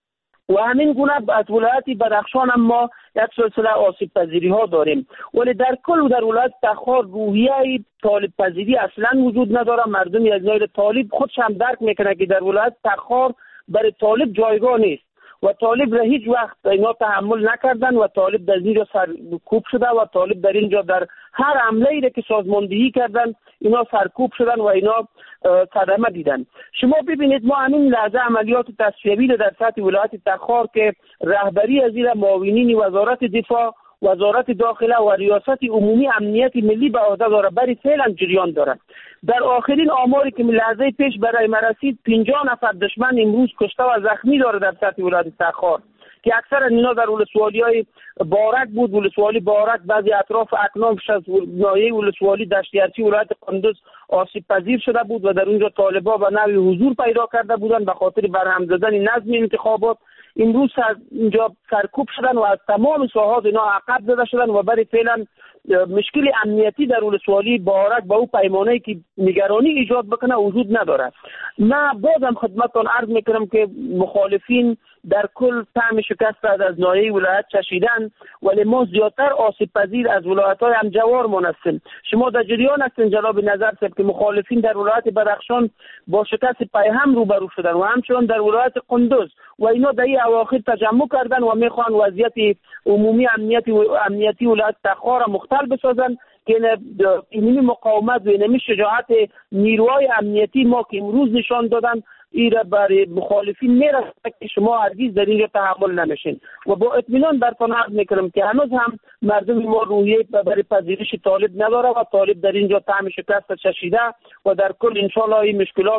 و همین گونه از ولایت بدخشان هم ما یک سلسله آسیب پذیری ها داریم، ولی در کل در ولایت تخار روحیه طالب پذیری اصلا وجود نداره. مردم از نوع طالب خودش هم درک میکنه که در ولایت تخار برای طالب جایگاه نیست و طالب را هیچ وقت اینا تحمل نکردن و طالب در اینجا سرکوب شده و طالب در اینجا در هر حمله ای که سازماندهی کردن اینا سرکوب شدن و اینا صدمه دیدن. شما ببینید ما همین لحظه عملیات تصفیه‌ای در سطح ولایت تخار که رهبری از این معاونین وزارت دفاع، وزارت داخله و ریاست عمومی امنیت ملی به عهده داره برای فعلا جریان داره. در آخرین آماری که لحظه پیش برای ما رسید 50 نفر دشمن امروز کشته و زخمی داره در سطح ولایت تخار که اکثر اینا در ولسوالی‌های بارک بود. ولسوالی بارک بعضی اطراف اکنامش از ناحیه ولسوالی دشت یرچی ولایت قندوز آسیب پذیر شده بود و در اونجا طالبان به نوعی حضور پیدا کرده بودند به خاطر برهم زدن نظم انتخابات. امروز اینجا سرکوب شدن و از تمام ساحات اینا عقب زده شدن و برای فعلا مشکل امنیتی در ولسوالی بارک با او پیمانه‌ای که نگرانی ایجاد بکنه وجود نداره. من بازم خدمتتان عرض میکنم که مخالفین در کل طعم شکست از ناحیه ولایت چشیدن، ولی ما زیادتر آسیب پذیر از ولایت‌های همجوارمان هستیم. شما در جریان هستین جناب نظر صاحب که مخالفین در ولایت بدخشان با شکست پیهم روبرو شدن و همچنان در ولایت قندوز و اینا در این اواخر تجمع کردن و میخوان وضعیت عمومی امنیتی ولایت تخار مختل بسازن که این مقاومت و این شجاعت نیروهای امنیتی ما که امروز نشان دادن ایره برای مخالفین میرسه که شما هرگز در اینجا تحمل نمیشین و با اطمینان برتون عرض میکنم که هنوز هم مردم ما روحیه برای پذیرش طالب نداره و طالب در اینجا طعم شکست چشیده و در کل انشالله این مشکلات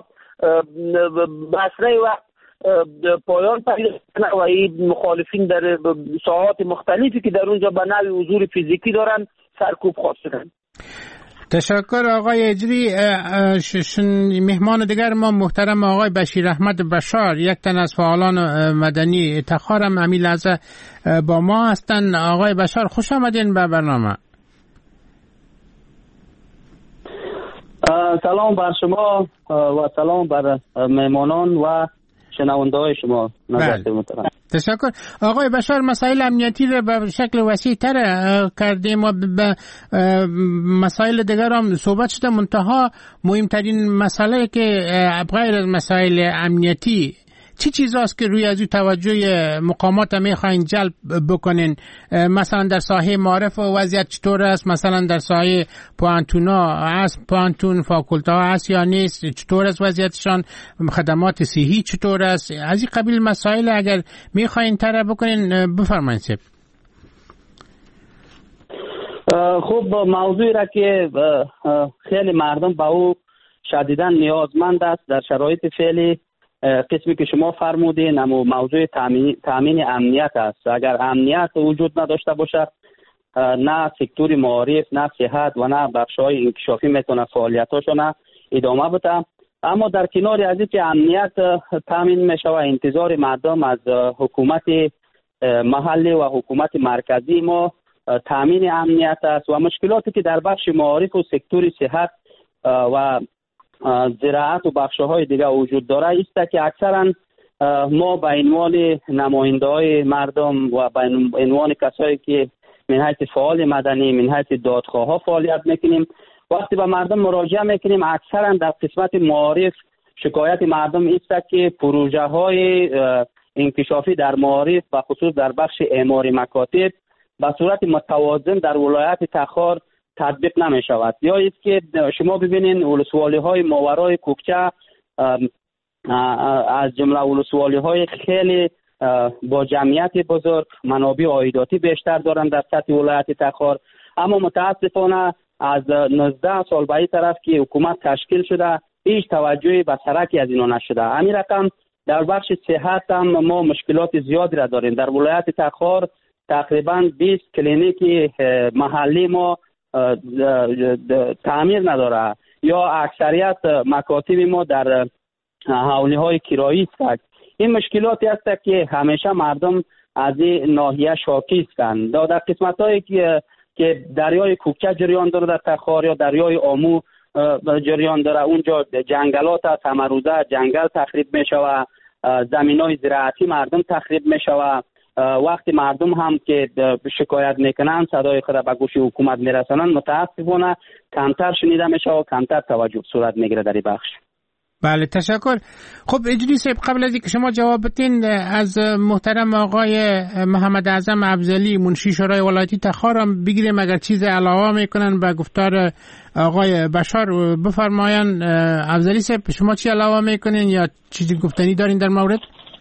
بسره و پایان پیدا کنه و این مخالفین در ساحات مختلفی که در اونجا به نوع حضور فیزیکی دارن سرکوب خواهد شدن. تشکر آقای اجری. مهمان دیگر ما محترم آقای بشیر احمد بشار، یک تن از فعالان مدنی تخار هم همین لحظه با ما هستن. آقای بشار خوش آمدین به برنامه. سلام بر شما و سلام بر مهمانان و شنونده های شما. تشکر. آقای بشار مسائل امنیتی را به شکل وسیع تر کردیم و به مسائل دیگر هم صحبت شده، منتها مهمترین مسئله که غیر از مسائل امنیتی چی چیزاست که روی از توجه مقامات میخواین جلب بکنین؟ مثلا در ساحه معارف وضعیت چطور است؟ مثلا در ساحه پوانتونا است، پوانتون فاکولته ها است یا نیست؟ چطور است وضعیتشان؟ خدمات صحی چطور است؟ از این قبیل مسائل اگر میخواین طرح بکنین بفرمایید. خب موضوعی را که خیلی مردم با او شدیداً نیازمند است در شرایط فعلی، قسمی که شما فرمودین اما موضوع تامین امنیت است. اگر امنیت وجود نداشته باشد نه سکتور معارف، نه صحت و نه بخش‌های انکشافی میتونه فعالیتاشون ادامه بده. اما در کنار از اینکه امنیت تامین میشه و انتظار مردم از حکومت محلی و حکومت مرکزی ما تامین امنیت است و مشکلاتی که در بخش معارف و سکتور صحت و زراعت و بخش‌های دیگه وجود داره است که اکثرا ما به عنوان نماینده‌های مردم و به عنوان کسایی که من حیث فعال مدنی، من حیث دادخواه‌ها فعالیت میکنیم، وقتی به مردم مراجعه میکنیم اکثرا در قسمت معارف شکایت مردم است که پروژه‌های انکشافی در معارف و خصوص در بخش اعمار مکاتب به صورت متوازن در ولایت تخار تطبیق نمی شود. یا است که شما ببینین ولسوالی های ماورای کوکچه از جمله ولسوالی های خیلی با جمعیت بزرگ، منابع عایداتی بیشتر دارند در سطح ولایت تخار، اما متاسفانه از 19 سال به این طرف که حکومت تشکیل شده هیچ توجهی به سرکی از اینا نشده. همین رقم در بخش صحت هم ما مشکلات زیادی را داریم. در ولایت تخار تقریبا 20 کلینیک محلی ما تعمیر نداره یا اکثریت مکاتب ما در حوالی های کرایی است. این مشکلاتی است که همیشه مردم از این ناحیه شاکی هستند. در قسمت هایی که دریای کوکچه جریان داره در تخار یا دریای آمو جریان داره، اونجا جنگلات است، همه روزه جنگل تخریب می شود، زمین های زراعتی مردم تخریب می شود. وقتی مردم هم که شکایت میکنن صدای خود به گوش حکومت میرسانن، متاسفانه کمتر شنیده میشه و کمتر توجه صورت میگیره در این بخش. بله تشکر. خب اجری صاحب، قبل از اینکه شما جواب بدین از محترم آقای محمد اعظم افضلی منشی شورای ولایتی تخار هم بگیریم اگر چیز علاوه میکنن به گفتار آقای بشار بفرماین. افضلی صاحب شما چی علاوه میکنین یا چیزی گفتنی دارین در مورد؟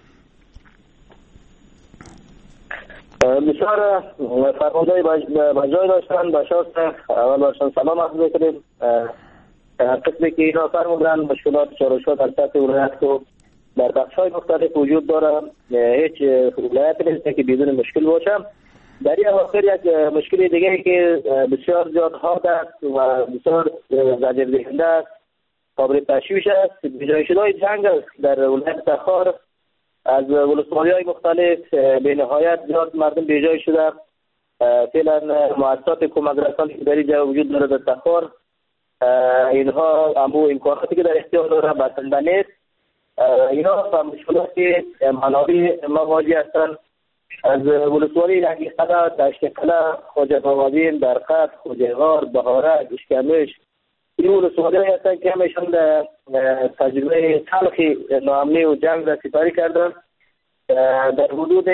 بسیار فرمودهای بجای داشتن. بشار اول باشن سلام عرض میکنیم. قسمی که اینا فرمودن مشکلات چارش‌ها در سطح ولایت و در بخش‌های مختلف وجود داره، هیچ ولایت نیست که بدون مشکل باشه. در این اواخر یک مشکل دیگه که بسیار زیاد حاد است و بسیار زجر دهنده است، قابل تشویش است، بجایشدهای جنگ در ولایت تخار از ولسوالی‌های مختلف به نهایت زیاد مردم بیجای شده. فعلا مؤسسات کمک رسانی که در اینجا وجود داره در تخار، اینها امو امکاناتی که در اختیار داره بسنده نیست. اینها با مشکلاتی منابع مواجه هستند. از ولسوالی لنگیخته، دشتکله، خواجه بابادین، درخت، خوجه غار، بهارک، اشکمش، این ولسوالی هستند که همشون تجربه تلخی ناامنی و جنگ را سپری کردن. در حدود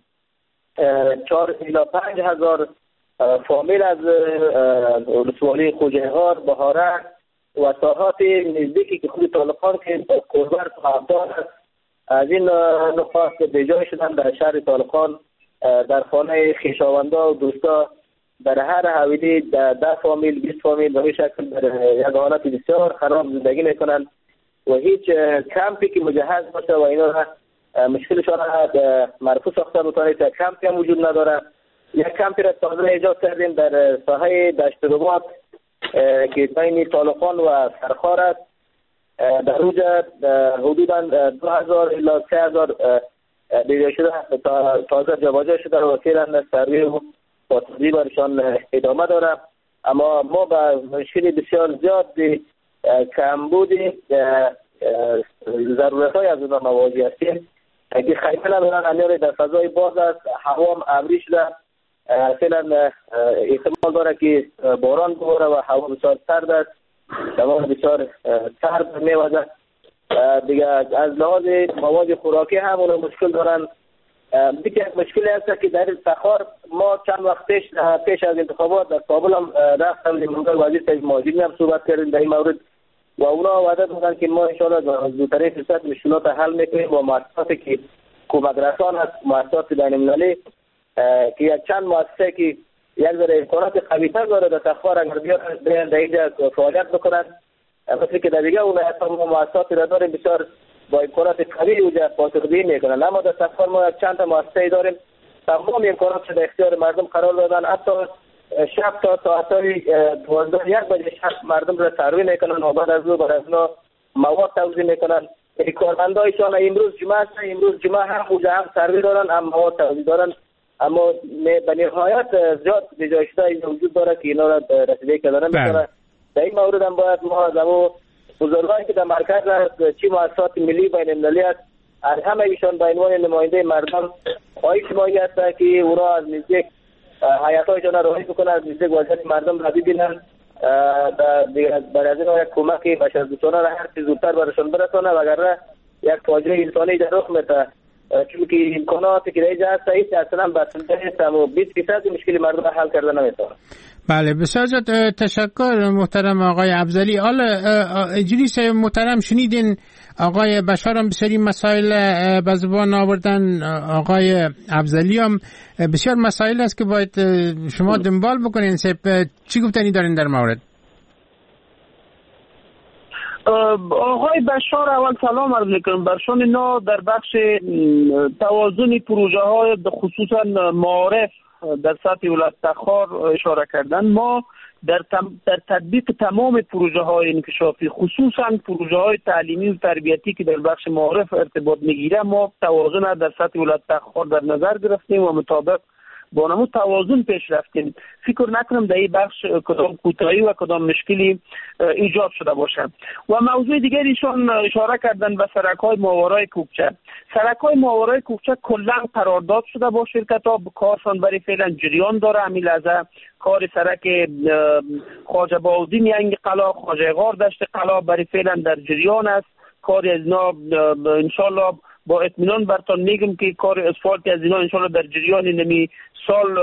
4 الی 5 هزار فامیل از ولسوالی خوجه غار، بهارک و ساحات نزدیکی که خود طالقان که قربر هفتار است، از این نقاط بیجای شدن در شهر طالقان. در خانه خویشاوندا و دوستا در هر حویلی 10 فامیل 20 فامیل به شکل در یک حالت بسیار خراب زندگی میکنن و هیچ کمپی که مجهز باشه و اینا مشکلشان مرفوع ساخته بتونه تا کمپی هم وجود نداره. یک کمپی را تازه ایجاد کردیم در ساحه دشت رباط که بین طالقان و سرخار است. در اونجا حدوداً 2000 الی 3000 بیجای شده تازه جابجا شده و فعلا سروی و پاسداری برشان ادامه داره. اما ما با مشکل بسیار زیاد کمبود ضرورت های از اونها مواجه هستیم که خیمه ندارن. امیال در فضای باز است، هوا هم ابری شده، فعلا احتمال داره که باران بباره و هوا بسیار سرد است، هوا بسیار سرد میوزد دیگه. از لحاظ مواد خوراکی هم اون مشکل دارن. دیگه یک مشکلی هست که در تخار ما چند وقت پیش از انتخابات در کابل هم رفتم دیمونگر وزیر سید ماجدی هم صحبت کردیم در این مورد و اونا وعده دادن که ما انشاءالله زودترین فرصت مشکلات حل میکنیم با مؤسساتی که کمک رسان است، مؤسسات بین‌المللی که یک چند مؤسسه که یک ذره امکانات قوی‌تر داره در تخار اگر بیان در اینجا فعالیت بکنن، مثل که در دیگه ولایت‌ها ما مؤسساتی را داریم بسیار با امکانات قوی اونجا پاسخگویی میکنن. اما در تخار ما یک چند تا مؤسسه داریم تمام امکانات در اختیار مردم قرار دادن. حتی شب تا ساعت‌های 12-1 بجه شب مردم را سروی میکنن و بعد از اونا مواد توزیع میکنن. کارمندایشان امروز جمعه است، امروز جمعه هم اونجا هم سروی دارن هم مواد توزیع دارن. اما به نهایت زیاد بیجای شده وجود داره که اینا را رسیدگی کردن نمی‌کنه. در این مورد هم باید ما از بزرگانی که در مرکز هست، چی مؤسسات ملی بین‌المللی است، از همه ایشان به عنوان نماینده مردم اجتماعی هست که اونا از نزدیک حیات‌هایشان را راهی بکنن، از نزدیک وضعیت مردم را ببینن، برای از این یک کمک بشردوستانه را هر چیز زودتر برشان برسانه وگرنه یک فاجعه انسانی در رخ میده. چونکه امکاناتی که اینجا هست هیچ اصلا بسنده نیست و 20% مشکل مردم را حل کرده نمیتونه. بله بسیار تشکر محترم آقای افضلی. حالا اجلیس محترم شنیدین آقای بشار هم بسیاری مسائل به زبان آوردن، آقای افضلی هم بسیار مسائل است که باید شما دنبال بکنین. چی گفتنی دارین در مورد؟ آقای بشار اول سلام عرض میکنم برشان. اینا در بخش توازن پروژه های خصوصا معارف در سطح ولایت تخار اشاره کردن، ما در تطبیق تمام پروژه های انکشافی، خصوصا پروژه های تعلیمی و تربیتی که در بخش معارف ارتباط میگیره، ما توازن در سطح ولایت تخار در نظر گرفتیم و مطابق با نمود توازن پیش رفتیم. فکر نکنم در این بخش کدام کوتاهی و کدام مشکلی ایجاد شده باشه. و موضوع دیگریشون اشاره کردن به سرک‌های ماورای کوکچه. سرک‌های ماورای کوکچه کلا قرارداد شده با شرکت‌ها، کارشان برای فعلا جریان داره. همین لحظه کار سرک خواجه بهاءالدین ینگ قلا، خواجه غار دشت قلا برای فعلا در جریان است. کار از اینا انشالله با اطمینان برتان میگم که کار اسفالت از اینا انشالله در جریان نمی سال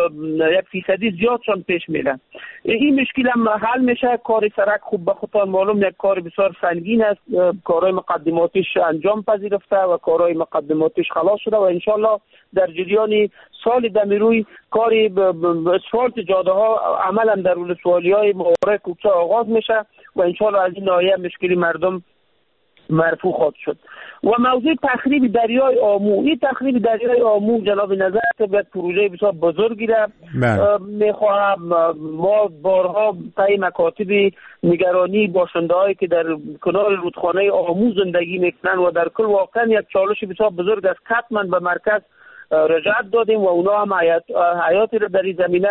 1% زیادشان پیش میره. این مشکل هم حل میشه. کار سرک خوب به خودتان معلوم یک کار بسیار سنگین است. کارهای مقدماتیش انجام پذیرفته و کارهای مقدماتیش خلاص شده و انشالله در جریان سال دمیروی کار اسفالت جاده ها عملا در ولسوالی های ماورای کوکچه آغاز میشه و انشالله از این ناحیه مشکلی مردم مرفوع خواهد شد. و موضوع تخریب دریای آمو، این تخریب دریای آمو جناب نظر باید پروژه بسیار بزرگی را میخواهم. ما بارها طی مکاتب نگرانی باشنده هایی که در کنار رودخانه آمو زندگی میکنن و در کل واقعا یک چالش بسیار بزرگ از کتمن به مرکز رجعت دادیم و اونا هم حیاتی را در این زمینه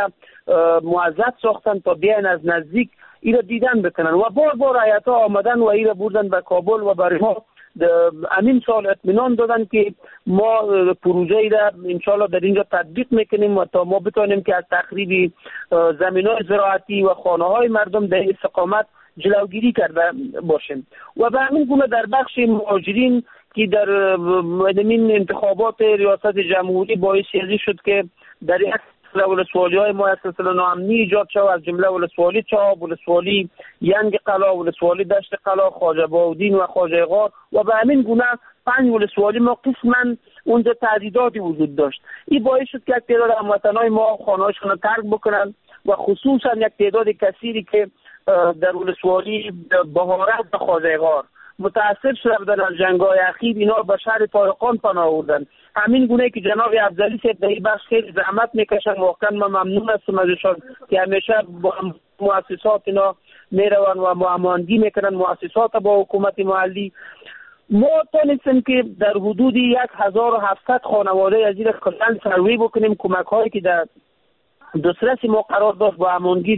معزز ساختن تا بیان از نزدیک ایره دیدن بکنن و بار آیتا آمدن و ایره بردن به کابل و برای ما امین سال اطمینان دادن که ما پروژه ایره انشالله در اینجا تطبیق میکنیم و تا ما بتانیم که از تخریب زمینای زراعتی و خانه های مردم در این استقامت جلوگیری کرده باشیم. و به همین گونه در بخش مهاجرین که در این انتخابات ریاست جمهوری باعث شد که در یک ولسوالی های ما سلسله ناامنی ایجاد شد، از جمله ولسوالی چاب، ولسوالی ینگ قلا، ولسوالی دشت قلا، خواجه بهاءالدین و خواجه غار و به همین گونه 5 ولسوالی ما قسما اونجا تعدیداتی وجود داشت. این باعث شد که یک تعداد هموطنای ما خانه‌هاشون رو ترک بکنن و خصوصا یک تعداد کثیری که در ولسوالی بهارک و خواجه غار متاثر شده بودن از جنگ‌های اخیر، اینا به شهر طارقان پناه آوردن. همین گونه که جناب افضلی صاحب در این بخش خیلی زحمت میکشن، واقعا من ممنون هستم ازشان که همیشه با مؤسسات اینا میرون و معامله‌ای میکنن، مؤسسات با حکومت محلی. ما تونستیم که در حدود 1700 خانواده از این کلان سروی بکنیم. کمک هایی که در دسترس ما قرار داشت با همانگی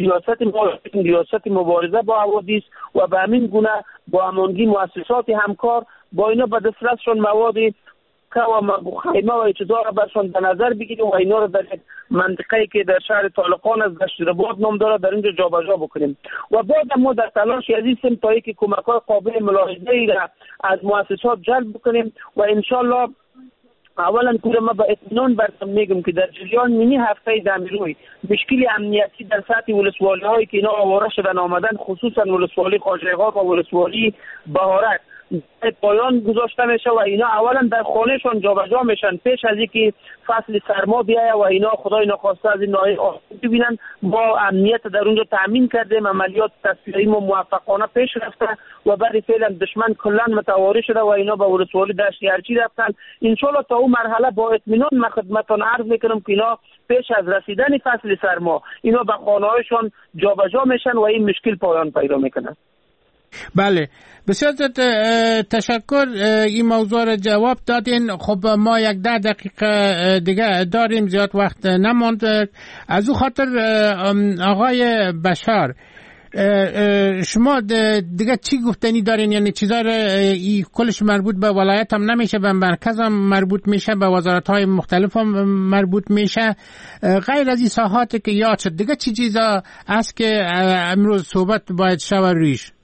ریاست مبارزه با حوادث و به همین گونه با همانگی مؤسسات همکار با اینا به دسترسشون مواد که و خیمه و چیزا را برشون در نظر بگیریم و اینا را در منطقه‌ای که در شهر طالقان از دشت رباط نام داره در اینجا جابجا بکنیم. و بعد ما در تلاش هستیم تا اینکه کمک‌های قابل ملاحظه‌ای را از مؤسسات جلب بکنیم و انشالله اولا که ما با اطمینان براتون میگم که در جریان مینی هفته دمیروی مشکل امنیتی در سطح ولسوالی هایی که اینا آواره شدن آمدن، خصوصا ولسوالی خواجه غار و ولسوالی بهارک پایان گذاشته میشه و اینا اولا در خانهشان جابجا میشن پیش از اینکه فصل سرما بیاید و اینا خدای نخواسته از این ناحیه آسیب ببینن. با امنیت در اونجا تامین کردیم، عملیات تصفیه‌ای ما موفقانه پیش رفته و بعد فعلا دشمن کلا متواری شده و اینا به ولسوالی دشت یرچی رفتن. ان شاءالله تا اون مرحله با اطمینان من خدمتتون عرض میکنم که اینا پیش از رسیدن فصل سرما اینا به خانه‌هاشون جابجا میشن و این مشکل پایان پیدا میکنه. بله، بسیار تشکر. این موضوع را جواب دادین. خب ما 10 دقیقه دیگه داریم، زیاد وقت نماند. از او خاطر آقای بشار شما دیگه چی گفتنی دارین؟ یعنی چیزا را کلش مربوط به ولایت هم نمیشه، به مرکز هم مربوط میشه، به وزارت های مختلف هم مربوط میشه، غیر از این ساحاتی که یاد شد دیگه چی چیزا است که امروز صحبت باید شود رویش؟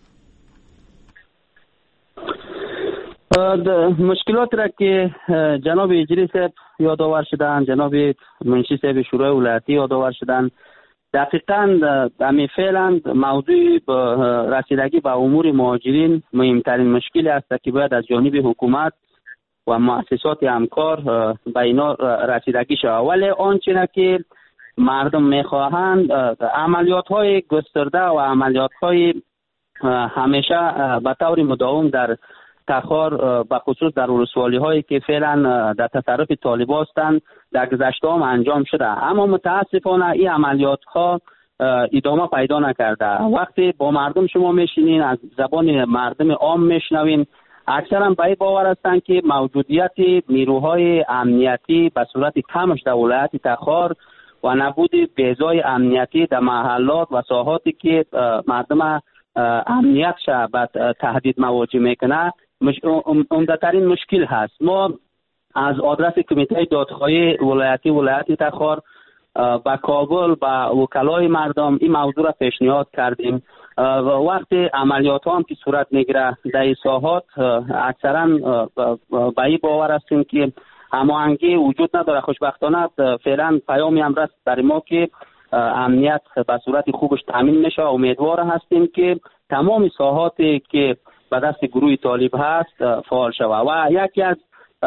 مشکلات را که جناب اجری صاحب یادآور شدن، جناب منشی صاحب شورای ولایتی یادآور شدن، دقیقاً همین فعلا موضوع رسیدگی به امور مهاجرین مهمترین مشکلی است که باید از جانب حکومت و مؤسسات همکار به اینا رسیدگی شود. ولی آنچه که مردم میخواهند عملیات های گسترده و عملیات های همیشه به طور مداوم در تخار به خصوص در ولسوالی هایی که فعلا در تصرف طالبان هستند در گذشته هم انجام شده، اما متاسفانه این عملیات ها ادامه پیدا نکرده. وقتی با مردم شما میشینین، از زبان مردم عام میشنوین، اکثرا به این باور هستند که موجودیت نیروهای امنیتی به صورت کمش در ولایت تخار و نبود بیضای امنیتی در محلات و ساحاتی که مردم امنیتش به تهدید مواجه میکنه عمده‌ترین مشکل هست. ما از آدرس کمیته دادخواهی ولایت تخار با کابل با وکلای مردم این موضوع را پیشنهاد کردیم. وقتی عملیات هم که صورت میگیره در این ساحات اکثرا به این باور هستیم که هماهنگی وجود نداره. خوشبختانه فعلا پیامی هم رسید برای ما که امنیت به صورت خوبش تامین میشه. امیدوار هستیم که تمام ساحاتی که به دست گروه طالب هست فعال شود و یکی از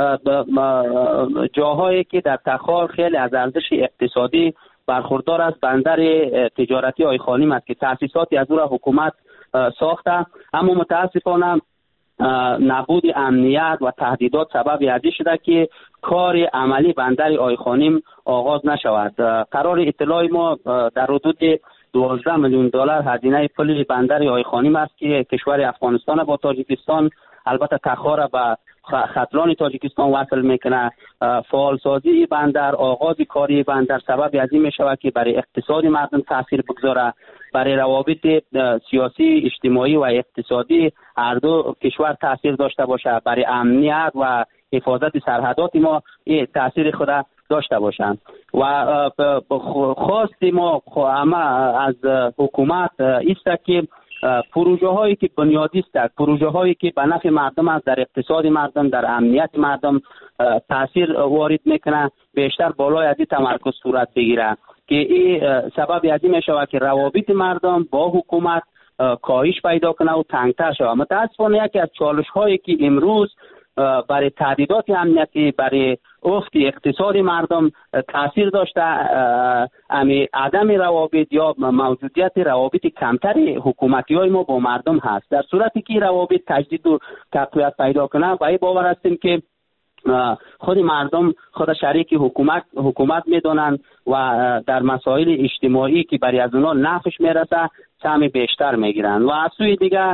جاهایی که در تخار خیلی از ارزش اقتصادی برخوردار است بندر تجارتی آیخانیم است که تأسیساتی از او را حکومت ساخته، اما متاسفانه نبود امنیت و تهدیدات سبب ازی شده که کار عملی بندر آیخانیم آغاز نشود. قرار اطلاع ما در حدود 12 میلیون دلار هزینه پل بندر آیخانیم است که کشور افغانستان با تاجیکستان البته تخار به خطران تاجیکستان وصل میکنه. فعالسازی بندر، آغاز کاری بندر سبب از این میشود که برای اقتصاد مردم تاثیر بگذاره، برای روابط سیاسی، اجتماعی و اقتصادی هر دو کشور تاثیر داشته باشه، برای امنیت و حفاظت سرحدات ما تاثیر خود داشته باشند. و خواست ما از حکومت است که پروژه هایی که بنیادی است، پروژه هایی که به نفع مردم است، در اقتصاد مردم، در امنیت مردم تاثیر وارد میکنه، بیشتر بالای از این تمرکز صورت بگیره که این سبب از این میشود که روابط مردم با حکومت کاهش پیدا کنه و تنگتر شود. متاسفانه یکی از چالش هایی که امروز برای تهدیدات امنیتی، برای افت اقتصاد مردم تاثیر داشته عدم روابط یا موجودیت روابط کمتر حکومتی های ما با مردم هست. در صورتی که روابط تجدید و تقویت پیدا کنه با این باور هستیم که خود مردم خود شریک حکومت میدونن و در مسائل اجتماعی که برای از اونا نفعش میرسه سهم بیشتر میگیرن. و از سوی دیگه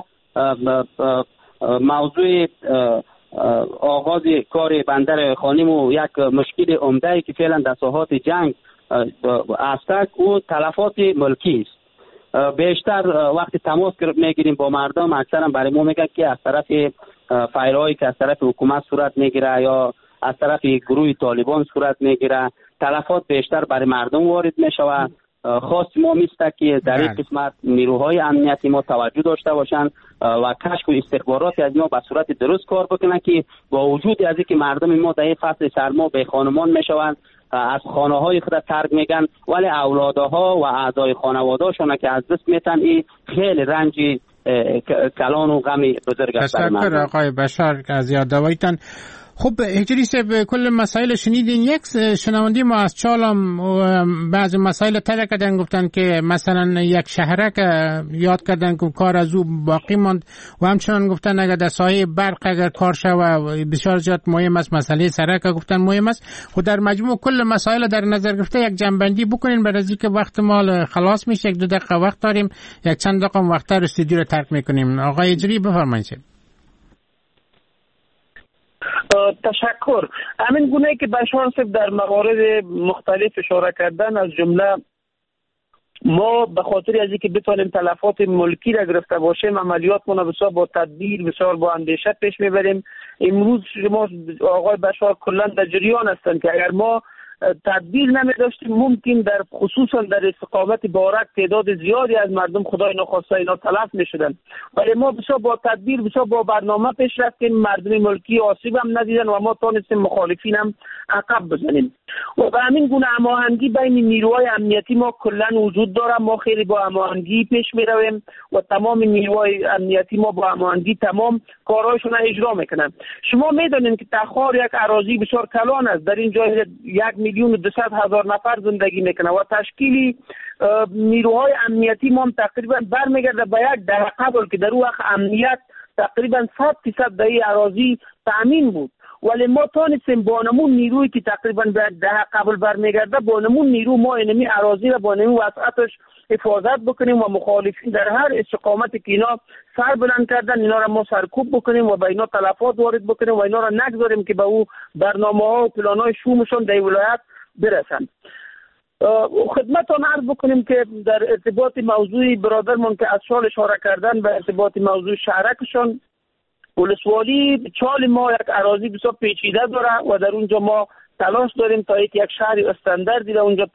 موضوع آغاز کار بندر خانیم و یک مشکل عمده که فعلا در ساحات جنگ است او تلفات ملکی است. بیشتر وقتی تماس میگیریم با مردم اکثرا برای ما میگن که از طرف فایرهایی که از طرف حکومت صورت میگیره یا از طرف گروه طالبان صورت میگیره تلفات بیشتر برای مردم وارد میشود. خواست ما میسته که در این قسمت نیروهای امنیتی ما توجه داشته باشند و کشف و استخبارات از ما به صورت درست کار بکنن که با وجود از اینکه مردم ما در این فصل سرما به خانمان میشوند، از خانه های خود ترک میگن، ولی اولادها و اعضای خانواده‌شون که از دست میتن این خیلی رنج کلان و غم بزرگ است. تشکر آقای بشار از یادداشتتان. خب هجری صاحب کل مسائل شنیدین. یک شنونده ما از چالم بعض مسائل طرح کردن، گفتن که مثلا یک شهرک یاد کردن که کار از او باقی ماند و همچنان گفتن اگر در سایه برق اگر کار شوه بسیار زیاد مهم است، مسئله سرک گفتن مهم است. خود در مجموع کل مسائل در نظر گرفته یک جنبندی بکنین برای اینکه وقت ما خلاص میشه. 1-2 دقیقه وقت داریم، یک چند دقیقه وقت در استودیو رو ترک میکنیم. آقای هجری بفرمایید. تشکر. همین گونه که بشار صاحب در موارد مختلف اشاره کردن، از جمله ما به خاطر از اینکه بتونیم تلفات ملکی را گرفته باشیم عملیات ما بسیار با تدبیر، بسیار با اندیشه پیش میبریم. امروز شما آقای بشار کلا در جریان هستند که اگر ما تدبیر نمی داشتیم ممکن در خصوصا در استقامت بارک تعداد زیادی از مردم خدای نخواسته اینا تلف می شدن، ولی ما بسیار با تدبیر، بسیار با برنامه پیش رفتیم، مردم ملکی آسیب هم ندیدن و ما تونستیم مخالفین هم عقب بزنیم. و به همین گونه هماهنگی بین نیروهای امنیتی ما کلا وجود داره. ما خیلی با هماهنگی پیش می رویم و تمام نیروهای امنیتی ما با هماهنگی تمام کارهایشون را اجرا میکنن. شما میدونید که تخار یک اراضی بسیار کلان است، در این جای 1,200,000 نفر زندگی میکنه و تشکیلی نیروهای امنیتی ما تقریبا برمیگرده به یک دهه قبل که در اون وقت امنیت تقریبا 100% در این اراضی تامین بود، ولی ما تانستیم با نمون نیروی که تقریبا به 10 قبل برمیگرده با نمون نیرو ما اینمی اراضی را با نمون وسعتش حفاظت بکنیم و مخالفین در هر استقامتی که اینا سر بلند کردن اینا را ما سرکوب بکنیم و به اینا تلفات وارد بکنیم و اینا را نگذاریم که به او برنامه ها و پلان های شومشون در ولایت برسن. خدمتان عرض بکنیم که در ارتباط موضوع برادرمون که از شال اشاره کردن به ارتباط موضوع شهرکشان، ولسوالی چال ما یک اراضی بسیار پیچیده داره و در اونجا ما تلاش داریم تا یک شهری استانداردی در اونجا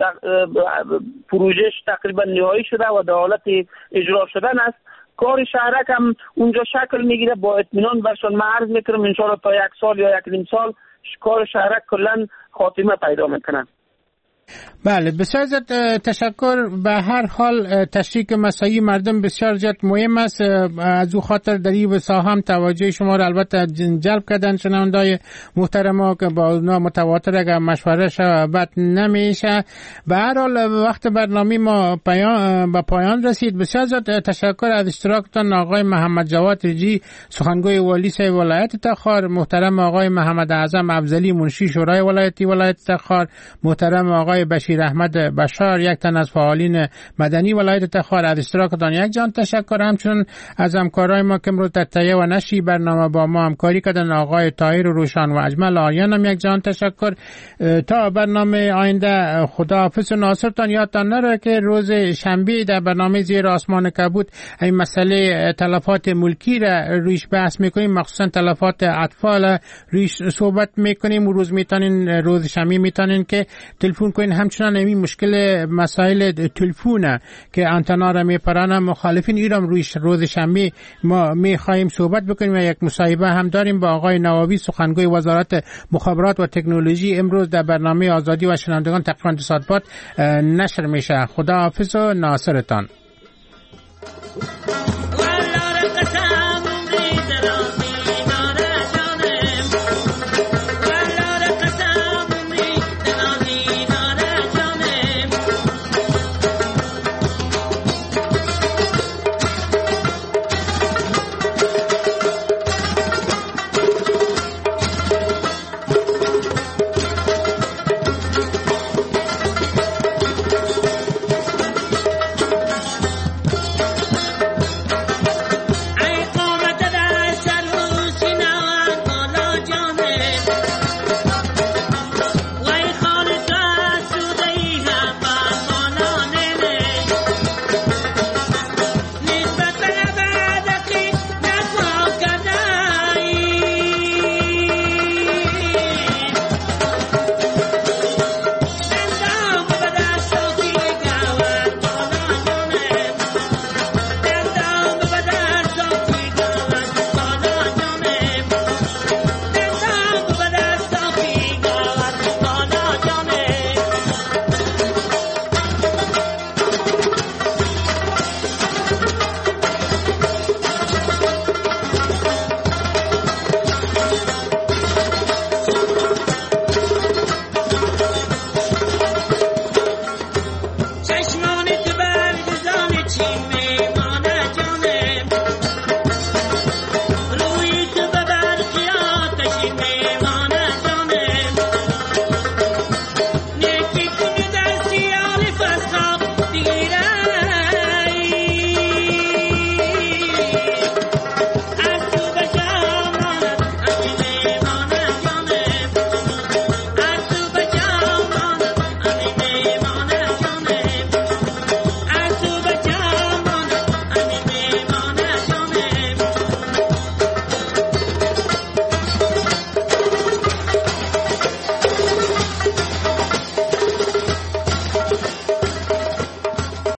پروژهش تقریبا نهایی شده و در حالت اجرا شدن است. کار شهرک هم اونجا شکل میگیره، با اطمینان برشان من عرض میکنم انشاءالله تا 1 سال یا 1.5 سال کار شهرک کلن خاتمه پیدا میکنه. بله، بسیار زیاد تشکر. به هر حال تشریک مسایی مردم بسیار زیاد مهم است، از او خاطر در این ساحه هم توجه شما را البته جلب کردن شنوندای محترم که با اونا متواتر اگر مشوره شود نمیشه. به هر حال وقت برنامه ما به پایان رسید. بسیار زیاد تشکر از اشتراکتان آقای محمد جواد رجی، سخنگوی والی ولایت تخار، محترم آقای محمد اعظم افضلی منشی شورای ولایتی ولایت تخار، محترم آقای بشیر احمد بشار یک تن از فعالین مدنی ولایت تخار. از اشتراکتان یک جان تشکر. همچنین از همکارای ما که امروز در تهیه و نشر برنامه با ما همکاری کردن آقای طاهر روشن و اجمل آریان هم یک جان تشکر. تا برنامه آینده خداحافظ و ناصرتان. یادتان نره که روز شنبه در برنامه زیر آسمان کبود این مسئله تلفات ملکی را رویش بحث میکنیم، مخصوصا تلفات اطفال رویش صحبت میکنیم. و روز میتونین روز شنبه میتونین که تلفن کنین. همچنان این مشکل مسائل تلفونه که آنتنا را میپرانه مخالفین ایران رویش روز شنبه ما میخواهیم صحبت بکنیم و یک مصاحبه هم داریم با آقای نواوی سخنگوی وزارت مخابرات و تکنولوژی. امروز در برنامه آزادی و شنوندگان تقریبا 2 ساعت بعد نشر میشه. خدا حافظ و ناصرتان.